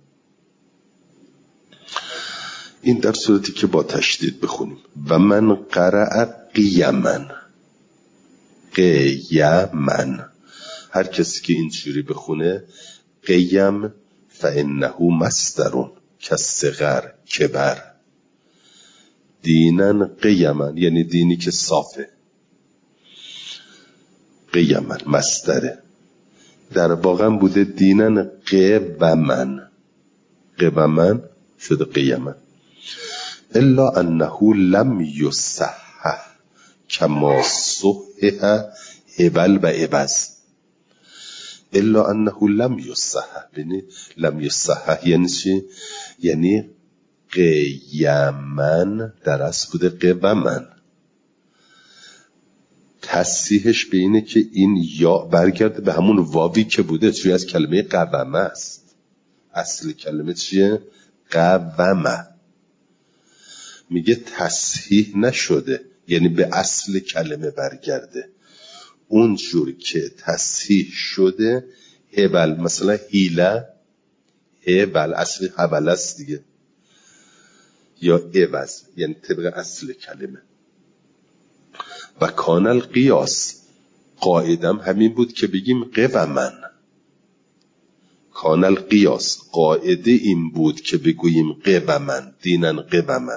این در صورتی که با تشدید بخونیم. و من قرأ قیمن، قیمن، هر کسی که اینجوری بخونه قیم فانه مصدر کالصغر کبر، دینن قیمن یعنی دینی که صافه، قیمن مصدره، در واقع بوده دینن قیمن، قیمن شده قیمن. الا انه لم یصحح کما صحح هبل و عبس. الا انه لم یصحح، یعنی لم یصحح یعنی چی؟ یعنی قیمن در اصل بوده قیمن. تصحیحش به اینه که این یا برگرده به همون واوی که بوده، چون از کلمه قومه است. اصل کلمه چیه؟ قومه. میگه تصحیح نشده، یعنی به اصل کلمه برگرده. اون جور که تصحیح شده هبل، مثلا هیله هبل اصل هبل است دیگه، یا عوض یعنی طبق اصل کلمه. و کان القیاس، قاعدم همین بود که بگیم قومن. کان القیاس، قاعده این بود که بگوییم قومن دینن قومن.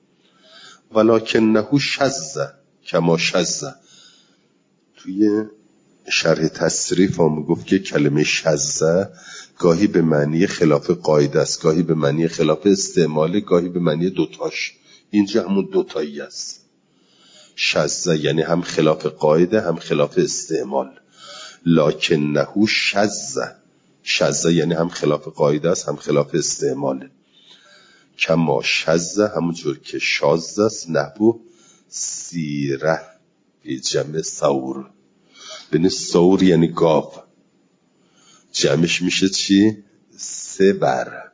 ولکنه شذ کما شذ. توی شرح تصریف هم گفت که کلمه شذ گاهی به معنی خلاف قاعده است، گاهی به معنی خلاف استعمال، گاهی به معنی دوتاش. اینجا همون دوتایی است. شذ یعنی هم خلاف قاعده هم خلاف استعمال. لکنه شذ، شذ یعنی هم خلاف قاعده است هم خلاف استعمال. کما شذ همونجور که شاذ است، نحو سیره به جمع ثور. ببین ثور یعنی گاو، جمعش میشه چی؟ سبر،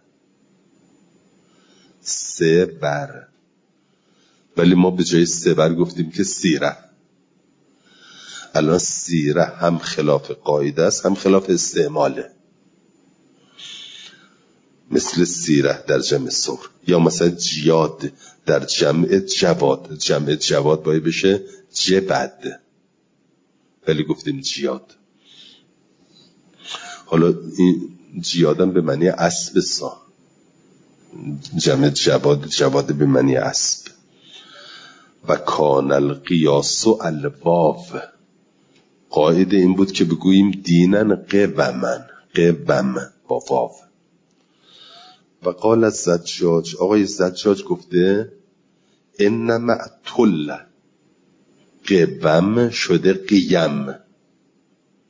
سبر. ولی ما به جای سبر گفتیم که سیره. الان سیره هم خلاف قاعده است هم خلاف استعماله، مثل سیره در جمع ثور. یا مثلا جیاد در جمع جواد، جمع جواد باید بشه جبد، ولی گفتیم جیاد. حالا این جیادم به معنی اسب سا، جمع جواد جواد به معنی اسب. و کان القیاس الواو، قاعده این بود که بگوییم دینن قومن، قوم با واو. و قال الزجاج، آقای زجاج گفته انما تل، قوم شده قیم،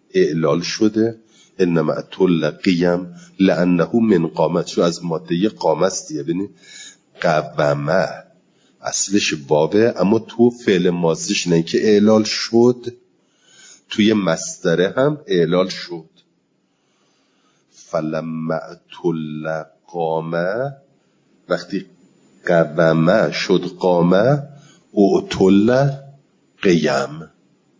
اعلال شده. انما تل قیم لانه من قامت، چون از ماده قامه است دیگه. ببینید قومه اصلش بابه، اما تو فعل ماضیش نه که اعلال شد، توی مصدره هم اعلال شد. فلما تل قامه، وقتی قومه شد قامه، اعتل قیم،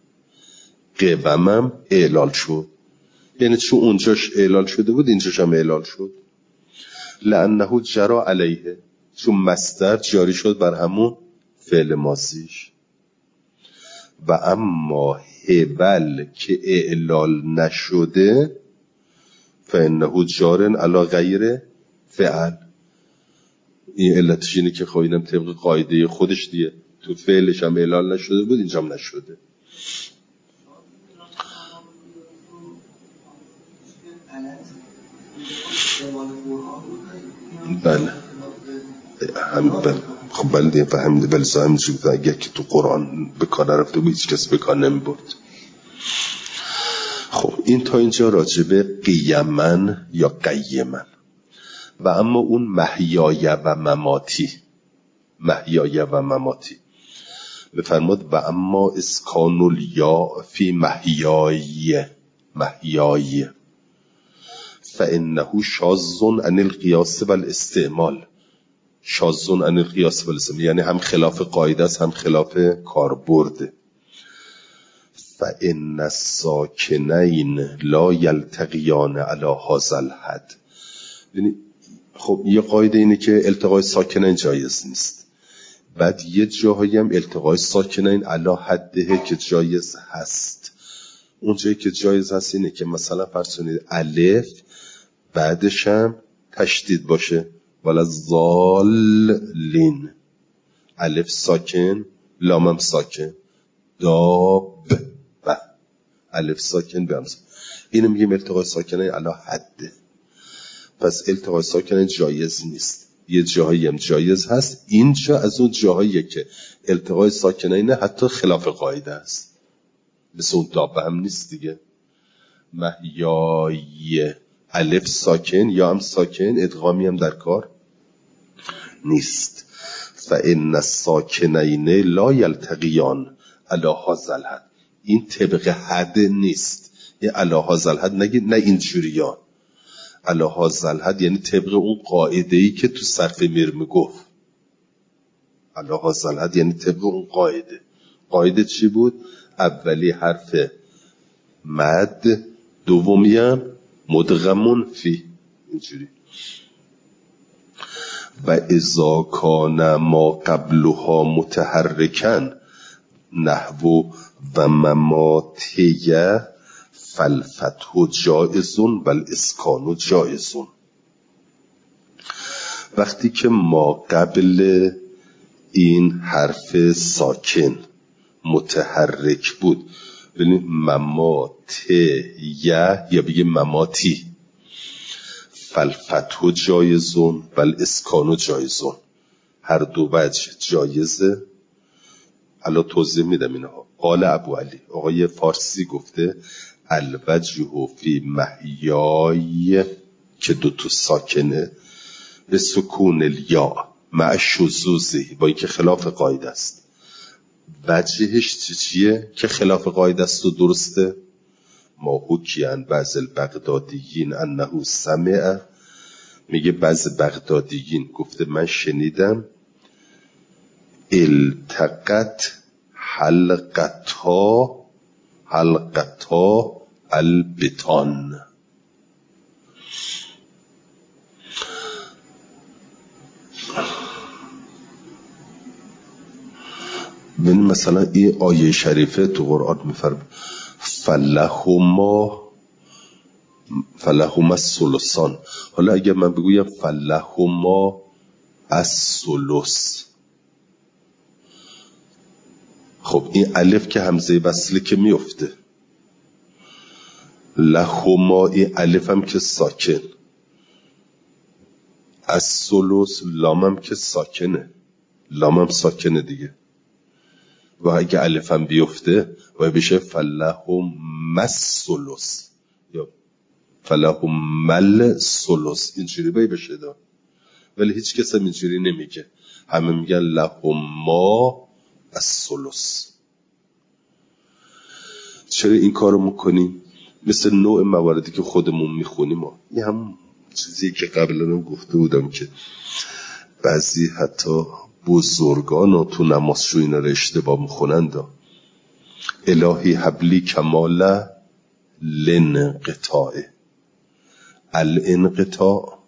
قومم اعلال شد. یعنی چون اونجاش اعلال شده بود اینجاش هم اعلال شد. لانه جرا علیه، چون مصدر جاری شد بر همون فعل ماضیش. و اما هبل که اعلال نشده فانه جارن علی غیر فعل. این علتش اینه که خب اینم طبق قاعده خودش دیگه، تو فعلش هم اعلال نشده بود اینجا هم نشده. بله هم بله خب بله دیگه فهمیده. بله همینجور اگر که تو قرآن به کار رفته بود هیچ کس به کار نمی برد. خب این تا اینجا راجبه قیمن یا قیمن. و اما اون محیای و مماتی، محیای و مماتی بفرماد و اما اسکان الیا فی محیای، محیای فانه شاذ عن القیاس و الاستعمال. شاذ عن القیاس و الاستعمال یعنی هم خلاف قاعده است هم خلاف کاربرد. فان الساکنین لا یلتقیان علی هذا الحد. یعنی خب یه قاعده اینه که التقای ساکنین جایز نیست، بعد یه جاهایی هم التقای ساکنین علی حده که جایز هست. اون جایی که جایز هست اینه که مثلا فرض کنید الف بعدش هم تشدید باشه، ولا ضالین، الف ساکن لامم ساکن، داب و الف ساکن بام ساکن. اینو میگیم التقای ساکنین علی حده. پس التقای ساکنین جایز نیست. یه جاهایی هم جایز هست. اینجا از اون جاهاییه که التقای ساکنین حتی خلاف قاعده است، مثل اون داب هم نیست دیگه. محیای الف ساکن یا هم ساکن، ادغامی هم در کار نیست. فان الساکنین لا یلتقیان علی هذا الحد. این طبق حد نیست، یه علی هذا الحد نگید، نه اینجوریان. علی هذا الحد یعنی طبق اون قاعده‌ای که تو صرف میر میگفت. علی هذا الحد یعنی طبق اون قاعده. قاعده چی بود؟ اولی حرف مد، دومی هم مدغمون فی، اینجوری. و اذا کان ما قبلها متحرکن نحو و مماتیه فالفتح جائزون بل اسکان جائزون. وقتی که ما قبل این حرف ساکن متحرک بود، ببینید مماتیه یا بگه مماتی، فالفتح جایزون بل اسکان جایزون، هر دو وجه جایزه. الان توضیح میدم اینها. قال ابو علی، آقای فارسی گفته الوجه فی محیای که دو تو ساکنه به سکون الیا مع شذوذی، با اینکه خلاف قاعده است. وجهش چیه که خلاف قاعده است و درسته؟ ما حکیان بعض البغدادیین انه سمع، میگه بعض بغدادیین گفته من شنیدم التقت حلقتا حلقتا البتان. ببین مثلا این آیه شریفه تو قرآن میفرمه فلهما فلهما الثلثان. حالا اگر من بگویم فلهما الثلث، خب این الف که همزه وصله که میفته، لهما این الف هم که ساکن، الثلث لام هم که ساکنه، لام هم ساکنه دیگه. و اگه الفم بیفته و بشه فلهم الثلث یا فلهم الثلث، اینجوری باید بشه دا. ولی هیچ کس هم اینجوری نمیگه، همه میگن لهم ما الثلث. چرا این کارو میکنیم؟ مثل نوع مواردی که خودمون میخونیم. این هم چیزی که قبلا هم گفته بودم که بعضی حتی بزرگان و تو نمازشو اینا رو اشتباه میخونند. الهی حبلی کمال لنقطاع، الانقطاع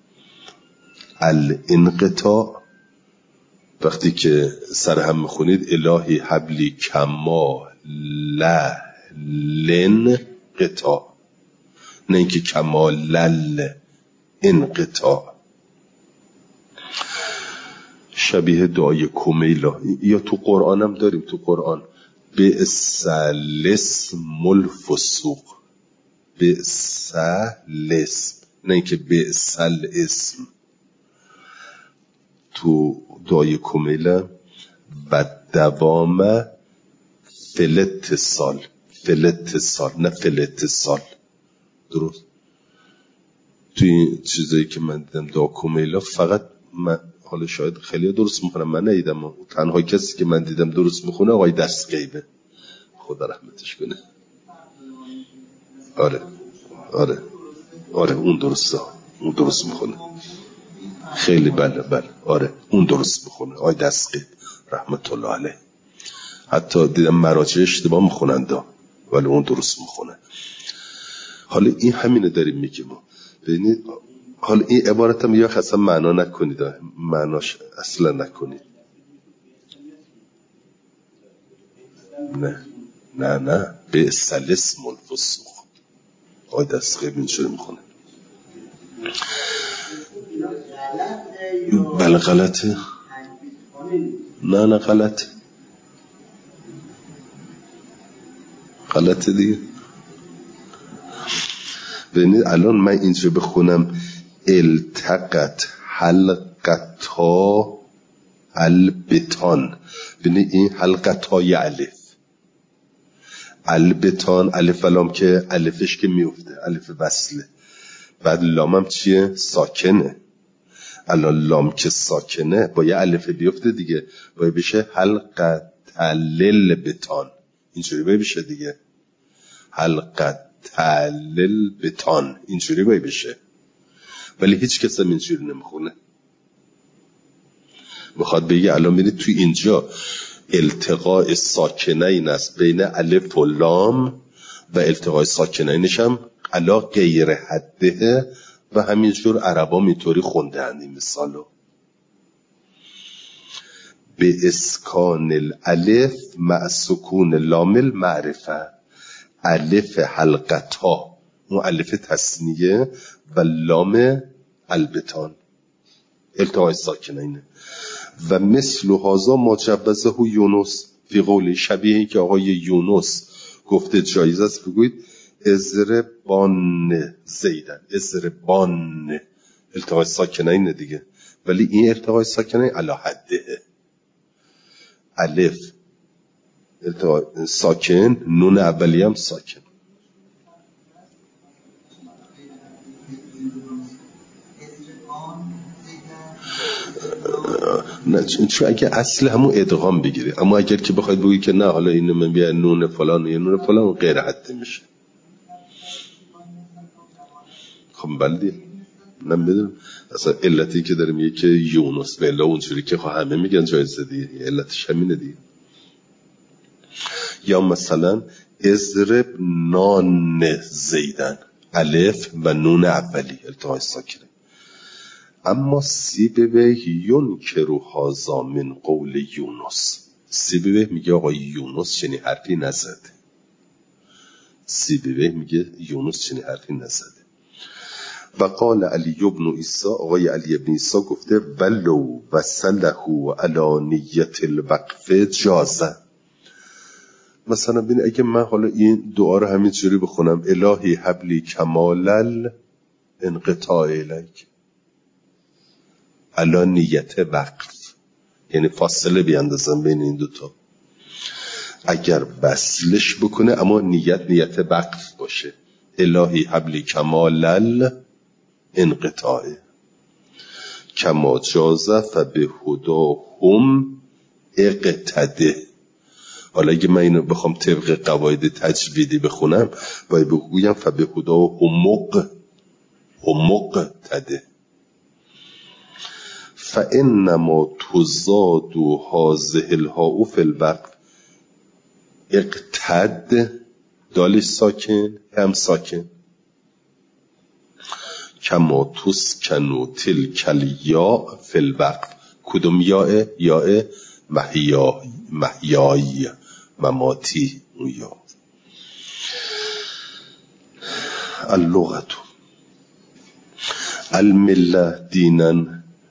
الانقطاع وقتی که سر هم میخونید الهی حبلی کمال لنقطاع، نه اینکه کمال الانقطاع. شبیه دعای کمیلا یا تو قرآن هم داریم. تو قرآن بئس الاسم الفسوق، بئس الاسم، نه اینکه بئس الاسم. تو دعای کمیلا و دوام فلت سال، فلت سال نه فلت سال. درست. توی این چیزایی که من دیدم دعا کمیلا فقط من، حالا شاید خیلی درست میخونم، من ندیدم، تنها کسی که من دیدم درست میخونه آقای دستقیبه، خدا رحمتش کنه. آره آره آره اون درسته، اون درست میخونه خیلی. بله بله آره اون درست میخونه آقای دستقیب رحمت الله علیه. حتی دیدم مراجع اشتباه میخونند ولی اون درست میخونه. حالا این همینه داریم میگیم. ببینید حالا این عبارت هم یه وقت اصلا معنا نکنید، معناش اصلا نکنید. نه نه نه بئس الاسم الفسوق. آقای دستقیب این شده میخونه. بله غلطه. نه نه غلطه، غلطه دیگه. ببینید الان من اینجا بخونم التقت حلقتا البتان، ببینید این حلقتا ی الف، البتان الف لام که الفش که میفته الف وصله، بعد لامم چیه؟ ساکنه. الان لام که ساکنه با یه الف بیفته دیگه، باید بشه حلقت البتان، اینجوری باید بشه دیگه، حلقت البتان اینجوری باید بشه. ولی هیچ کس هم اینجوری نمیخونه. بخواد بگه الان ببینید توی اینجا التقاء ساکنین است بین الف و لام و التقاء ساکنینش هم علا غیر حده و همینجور عربا اینطوری خونده‌اند این مثالو. به اسکان الالف مع سکون لام المعرفه، الف حلقتا اون الف تثنیه و لام البتان التقاء ساکنینه. و مثل هذا مجوزه یونس فی قولی، شبیه این که آقای یونس گفته جایز است بگوید اضربان زیدن، اضربان التقاء ساکنین دیگه، ولی این التقاء ساکنین علی حده، الف التقاء ساکن، نون اولی هم ساکن. نه چون اگه اصل همون ادغام بگیری، اما اگر که بخواید بگید که نه حالا اینو من بیا نون فلان یا نون فلان غیر حده میشه. خب بلدی نمیدونم اصلا علتی که داره میگه که یونس بله اونجوری که خب همه میگن جایزه دیگه، علتش همینه دیگه. یا مثلا اضرب نان زیدن، الف و نون اولی التقاء ساکنه. اما سیبویه ینکرو هذا من قول یونس، سیبویه میگه آقای یونس چنین حرفی نزده، سیبویه میگه یونس چنین حرفی نزده. و قال علی ابن عیسی، آقای علی ابن عیسی گفته ولو وصله علی نیت الوقف جازه. مثلا ببین اگه من حالا این دعا رو همینجوری بخونم الهی حبلی کمال الانقطاع الیک علی نیت وقف، یعنی فاصله بیاندازم بین این دوتا، اگر وصلش بکنه اما نیت نیت وقف باشه. الهی حبلی کمال انقطاع کما جازه فبه هداهم اقتده. حالا اگه من اینو بخوام طبق قواعد تجویدی بخونم باید بگویم فبه هداهم مقتده. فانما تزاد هذه الهاء فی الوقف اقتد، دالش ساکن هم ساکن، کما تسکنو تلک الیاء فی الوقف. کدوم یاء؟ یاء محیای محیای مماتی اون یا. اللغت المله دینا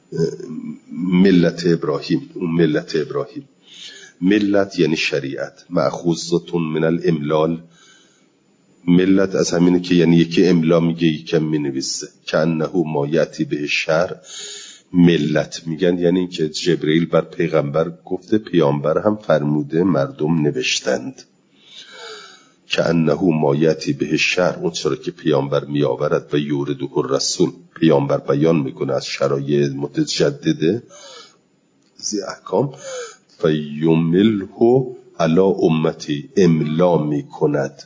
ملت ابراهیم، اون ملت ابراهیم. ملت یعنی شریعت، مأخوذة من الاملال. ملت از همینه که یعنی یکی املا میگه یکم مینویسه. که انه ما یأتی به شرع. ملت میگن یعنی این که جبرئیل بر پیغمبر گفته، پیامبر هم فرموده، مردم نوشتند. که انه ما یأتی به شرع، اون چرا که پیامبر میآورد و یورده الرسول، پیامبر بیان میکنه از شرایع متجدده زی احکام. فیمله علی امتی، املا میکند،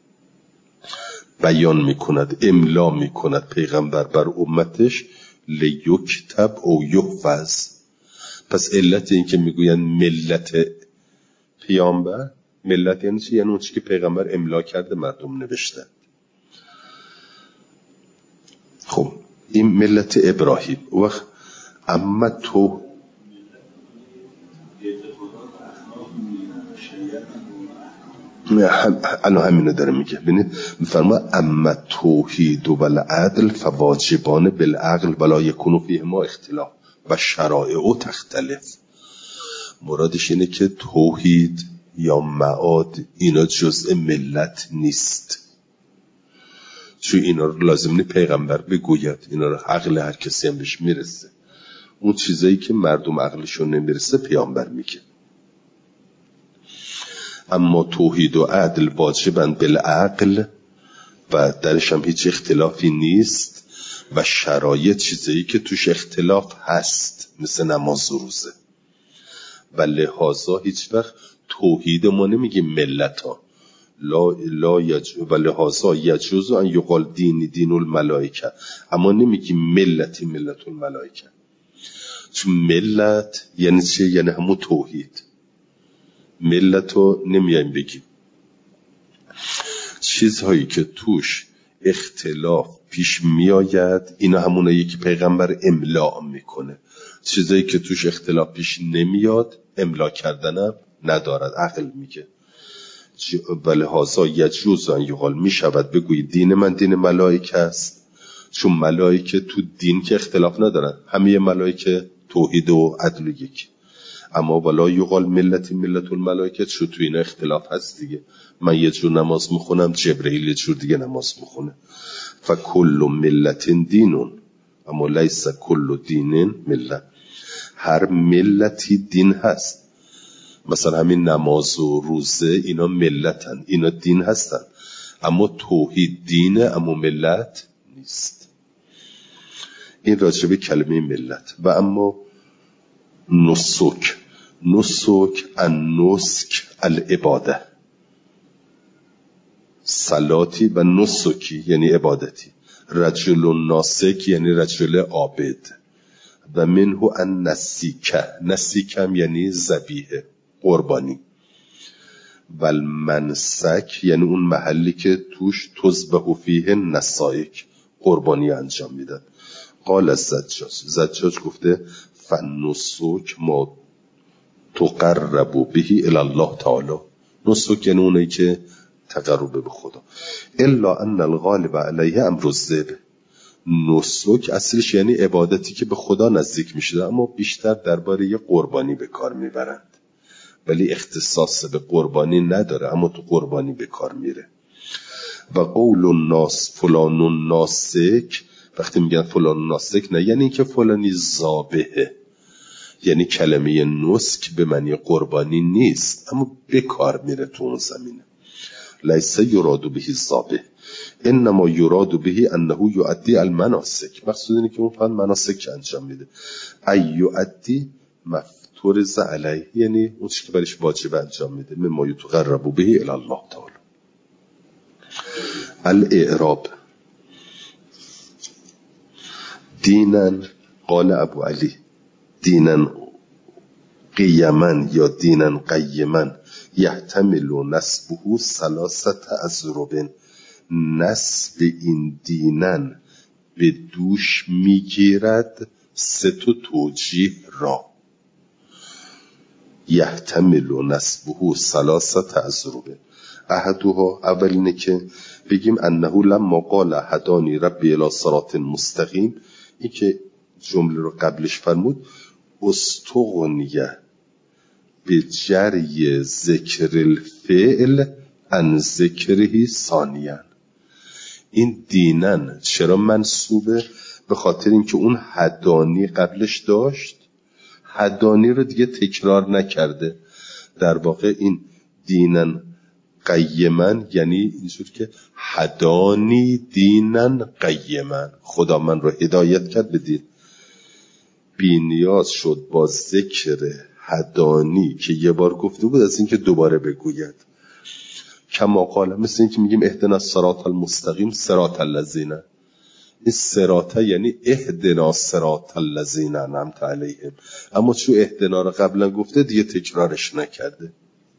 بیان میکند، املا میکند پیغمبر بر امتش. لیکتب او یحفظ. پس علت این که میگوین ملت پیامبر، ملت یعنی چی؟ یعنی اون چی که پیغمبر املا کرده مردم نوشتند. خب این ملت ابراهیم. وقت اما تو الان همینو داره میگه. ببینید میفرما اما توحید و العدل فواجبان بالعقل ولا یکون فیهما اختلاف و شرائع تختلف. مرادش اینه که توحید یا معاد اینا جزء ملت نیست، چون اینا رو لازم نیست پیغمبر بگوید، اینا رو عقل هر کسی هم بهش میرسه. اون چیزایی که مردم عقلشون نمیرسه پیامبر میگه. اما توحید و عدل واجبن بالعقل و درش هم هیچ اختلافی نیست، و شرایط چیزایی که توش اختلاف هست مثل نماز و روزه. و لحاظا هیچ وقت توحید ما نمیگیم ملت ها، لا لا یج... و لحاظا یجوز ان یقال دین دین الملائکه، اما نمیگیم ملتی ملت الملائکه. چون ملت یعنی چه؟ یعنی همون توحید. ملت رو نمیایم بگیم. چیزهایی که توش اختلاف پیش میآید اینا همونایی که پیغمبر املا میکنه. چیزهایی که توش اختلاف پیش نمیاد املا کردنم ندارد، عقل میگه. ولی هازا یجوز ان یقال میشود بگویی دین من دین ملائکه است، چون ملائکه تو دین که اختلاف ندارن، همه ملائکه توحید و عدل یک. اما ولا یقال ملتی ملت الملائکه، چون تو این اختلاف هست دیگه. من یه جور نماز میخونم، جبرئیل یه جور دیگه نماز میخونه. فکل ملت دینون اما لیس کل دین ملت. هر ملتی دین هست. مثلا همین نماز و روزه اینا ملتن، اینا دین هستن، اما توحید دینه اما ملت نیست. این راجبه کلمه ملت. و اما نسک، نسک النسک العباده، صلاتی و نسکی یعنی عبادتی. رجل ناسک یعنی رجل عابد. و منه ان نسیکه، نسیکم یعنی ذبیحه، قربانی. و المنسک یعنی اون محلی که توش تذبح فیه نسایک، قربانی انجام میدن. قال الزجاج، زجاج گفته فنسک ما تقرب به الی الله تعالی. نسک یعنی اونایی که تقرب به خدا. الا ان الغالب علیه امر الذبح. نسک اصلش یعنی عبادتی که به خدا نزدیک میشه، اما بیشتر درباره یه قربانی به کار میبرند، ولی اختصاص به قربانی نداره، اما تو قربانی به کار میره. و قول الناس فلان ناسک، وقتی میگن فلان ناسک نه یعنی اینکه فلانی ذابحه، یعنی کلمه نسک به معنی قربانی نیست، اما به کار میره تو اون زمینه. لیس یراد به الذبح انما یراد به انه یؤدی المناسک. مقصود اینه که اون فقط مناسک انجام میده. ای یؤدی مفترض علیه، یعنی اون چیزی که برایش واجب انجام میده. مما یتقرب به الی الله تعالی. الاعراب دینن، قال ابو علی دینن قیمن یا دینن قیمن یحتمل نسبه ثلاثت اضرب. نسب این دینن به دوش میگیرد سه تا توجیه را. یحتمل نسبه ثلاثت اضرب. احدها، اول اینه که بگیم انه لما قال هدانی ربی الی صراط مستقیم، این که جمله رو قبلش فرمود استغنیه به جری ذکر الفعل عن ذکره ثانیاً. این دینن چرا منصوبه؟ به خاطر اینکه اون هدانی قبلش داشت، هدانی رو دیگه تکرار نکرده. در واقع این دینن قیمن یعنی اینجور که هدانی دینن قیمن، خدا من رو هدایت کرد به دین. بی نیاز شد با ذکر هدانی که یه بار گفته بود از اینکه دوباره بگوید. کما قال، مثل اینکه میگیم اهدنا الصراط المستقیم صراط الذین، این صراط یعنی اهدنا الصراط الذین انعمت علیهم، اما چون اهدنا رو قبلا گفته دیگه تکرارش نکرده.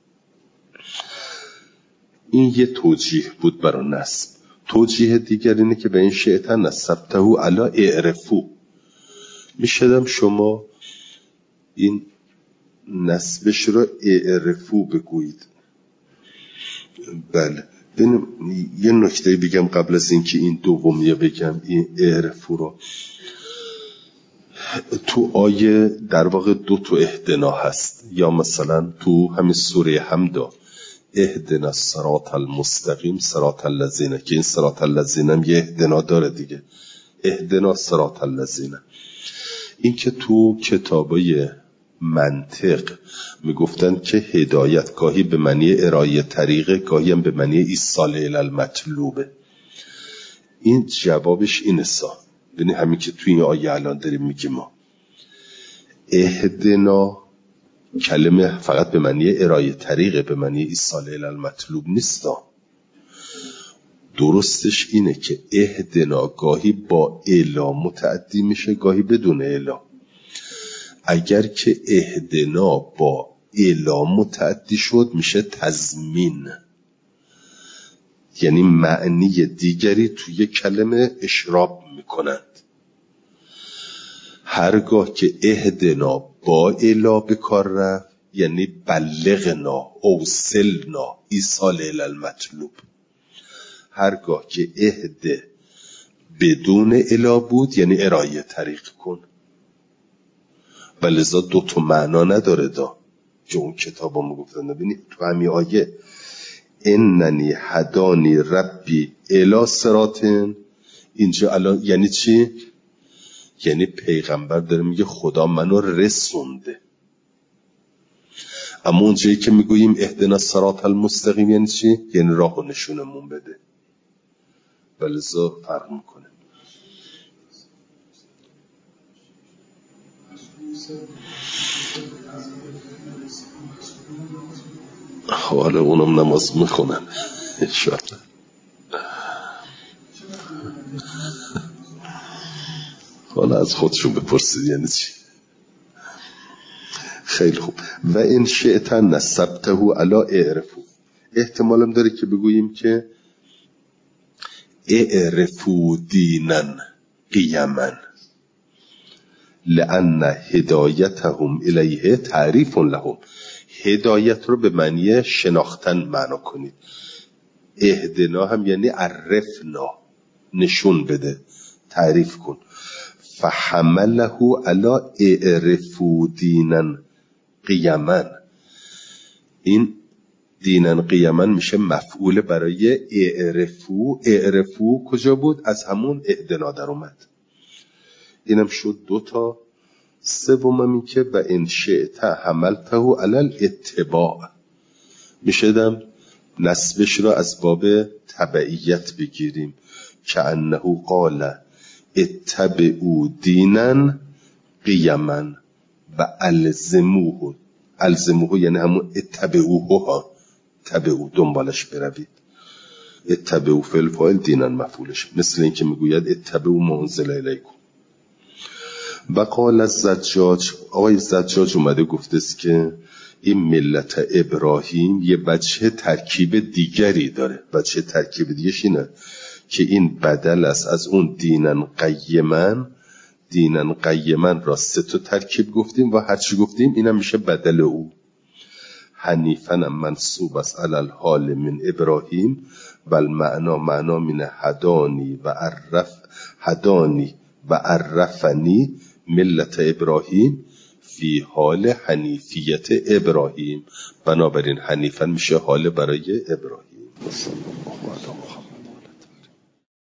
این یه توجیه بود برای نسب. توجیه دیگر اینه که به این شیطان نسبته علا اعرفو، میشدم شما این نسبش رو اعرفو بگویید. بله، ببینم یه نکته بگم قبل از اینکه این دومیه بگم. این اعرفو رو تو آیه در واقع دو تا اهدنا هست، یا مثلا تو همین سوره حمد اهدنا الصراط المستقیم صراط الذین، که این صراط الذین هم یه اهدنا داره دیگه، اهدنا صراط الذین. این که تو کتابای منطق میگفتن که هدایت گاهی به معنی ارائه طریقه، گاهی هم به معنی ایصال الی المطلوبه. این جوابش اینه سا، یعنی همین که توی این آیه الان داریم میگیم ما اهدنا کلمه فقط به معنی ارائه طریقه، به معنی ایصال الی المطلوب نیست. درستش اینه که اهدنا گاهی با الا متعدی میشه، گاهی بدون الا. اگر که اهدنا با الا متعدی شد میشه تضمین، یعنی معنی دیگری توی کلمه اشراب میکنند. هرگاه که اهدنا با الا به کار رفت یعنی بلغنا، اوصلنا، ایصال الی المطلوب. هرگاه که اهده بدون الا بود یعنی ارائه طریق کن. ولذا دو تا معنا نداره دا که اون کتاب هم گفتن. ببینید تو همین آیه اننی هدانی ربی الی صراطن، اینجا الان یعنی چی؟ یعنی پیغمبر داره میگه خدا منو رسونده. اما اونجایی که میگوییم اهدنا الصراط المستقیم یعنی چی؟ یعنی راه و نشونمون بده. ولذا فرق میکنه. حالا اونم نماز میخونن انشاءالله. حالا از خودشون بپرسید یعنی چی. خیلی خوب. و این شیطان نسبته علا اعرفو، احتمالم داره که بگوییم که اعرفو دینن قیمن لأن هدایتهم الیه تعریف لهم. هدایت رو به معنی شناختن معنا کنید. اهدنا هم یعنی عرفنا، نشون بده، تعریف کن. فحمله علی اعرفو دینن قیمن، این دینن قیمن میشه مفعول برای اعرفو. اعرفو کجا بود؟ از همون اهدنا در اومد. اینم شد دو تا سوم این که و ان شئت حملته علی الاتباع، میشدم نسبش را از باب تبعیت بگیریم که انه قال اتبعوا دینا قیما و الزموه. الزموه یعنی همون اتبعوه ها، تبعو دنبالش بروید. اتبعو فعل فاعل دینا مفعولش، مثل این که میگوید اتبعو ما انزل الیکم. و قال الزجاج، آقای زجاج اومده گفته است که این ملت ابراهیم یه وجه ترکیب دیگری داره. وجه ترکیب دیگرش اینه که این بدل است از اون دینا قیما. دینا قیما را سه تا ترکیب گفتیم و هر چی گفتیم اینم میشه بدل او. حنیفا منصوب است علی الحال من ابراهیم و المعنا معنا من هدانی و عرف هدانی و عرفنی ملت ابراهیم فی حال حنیفیت ابراهیم. بنابراین حنیفا میشه حال برای ابراهیم.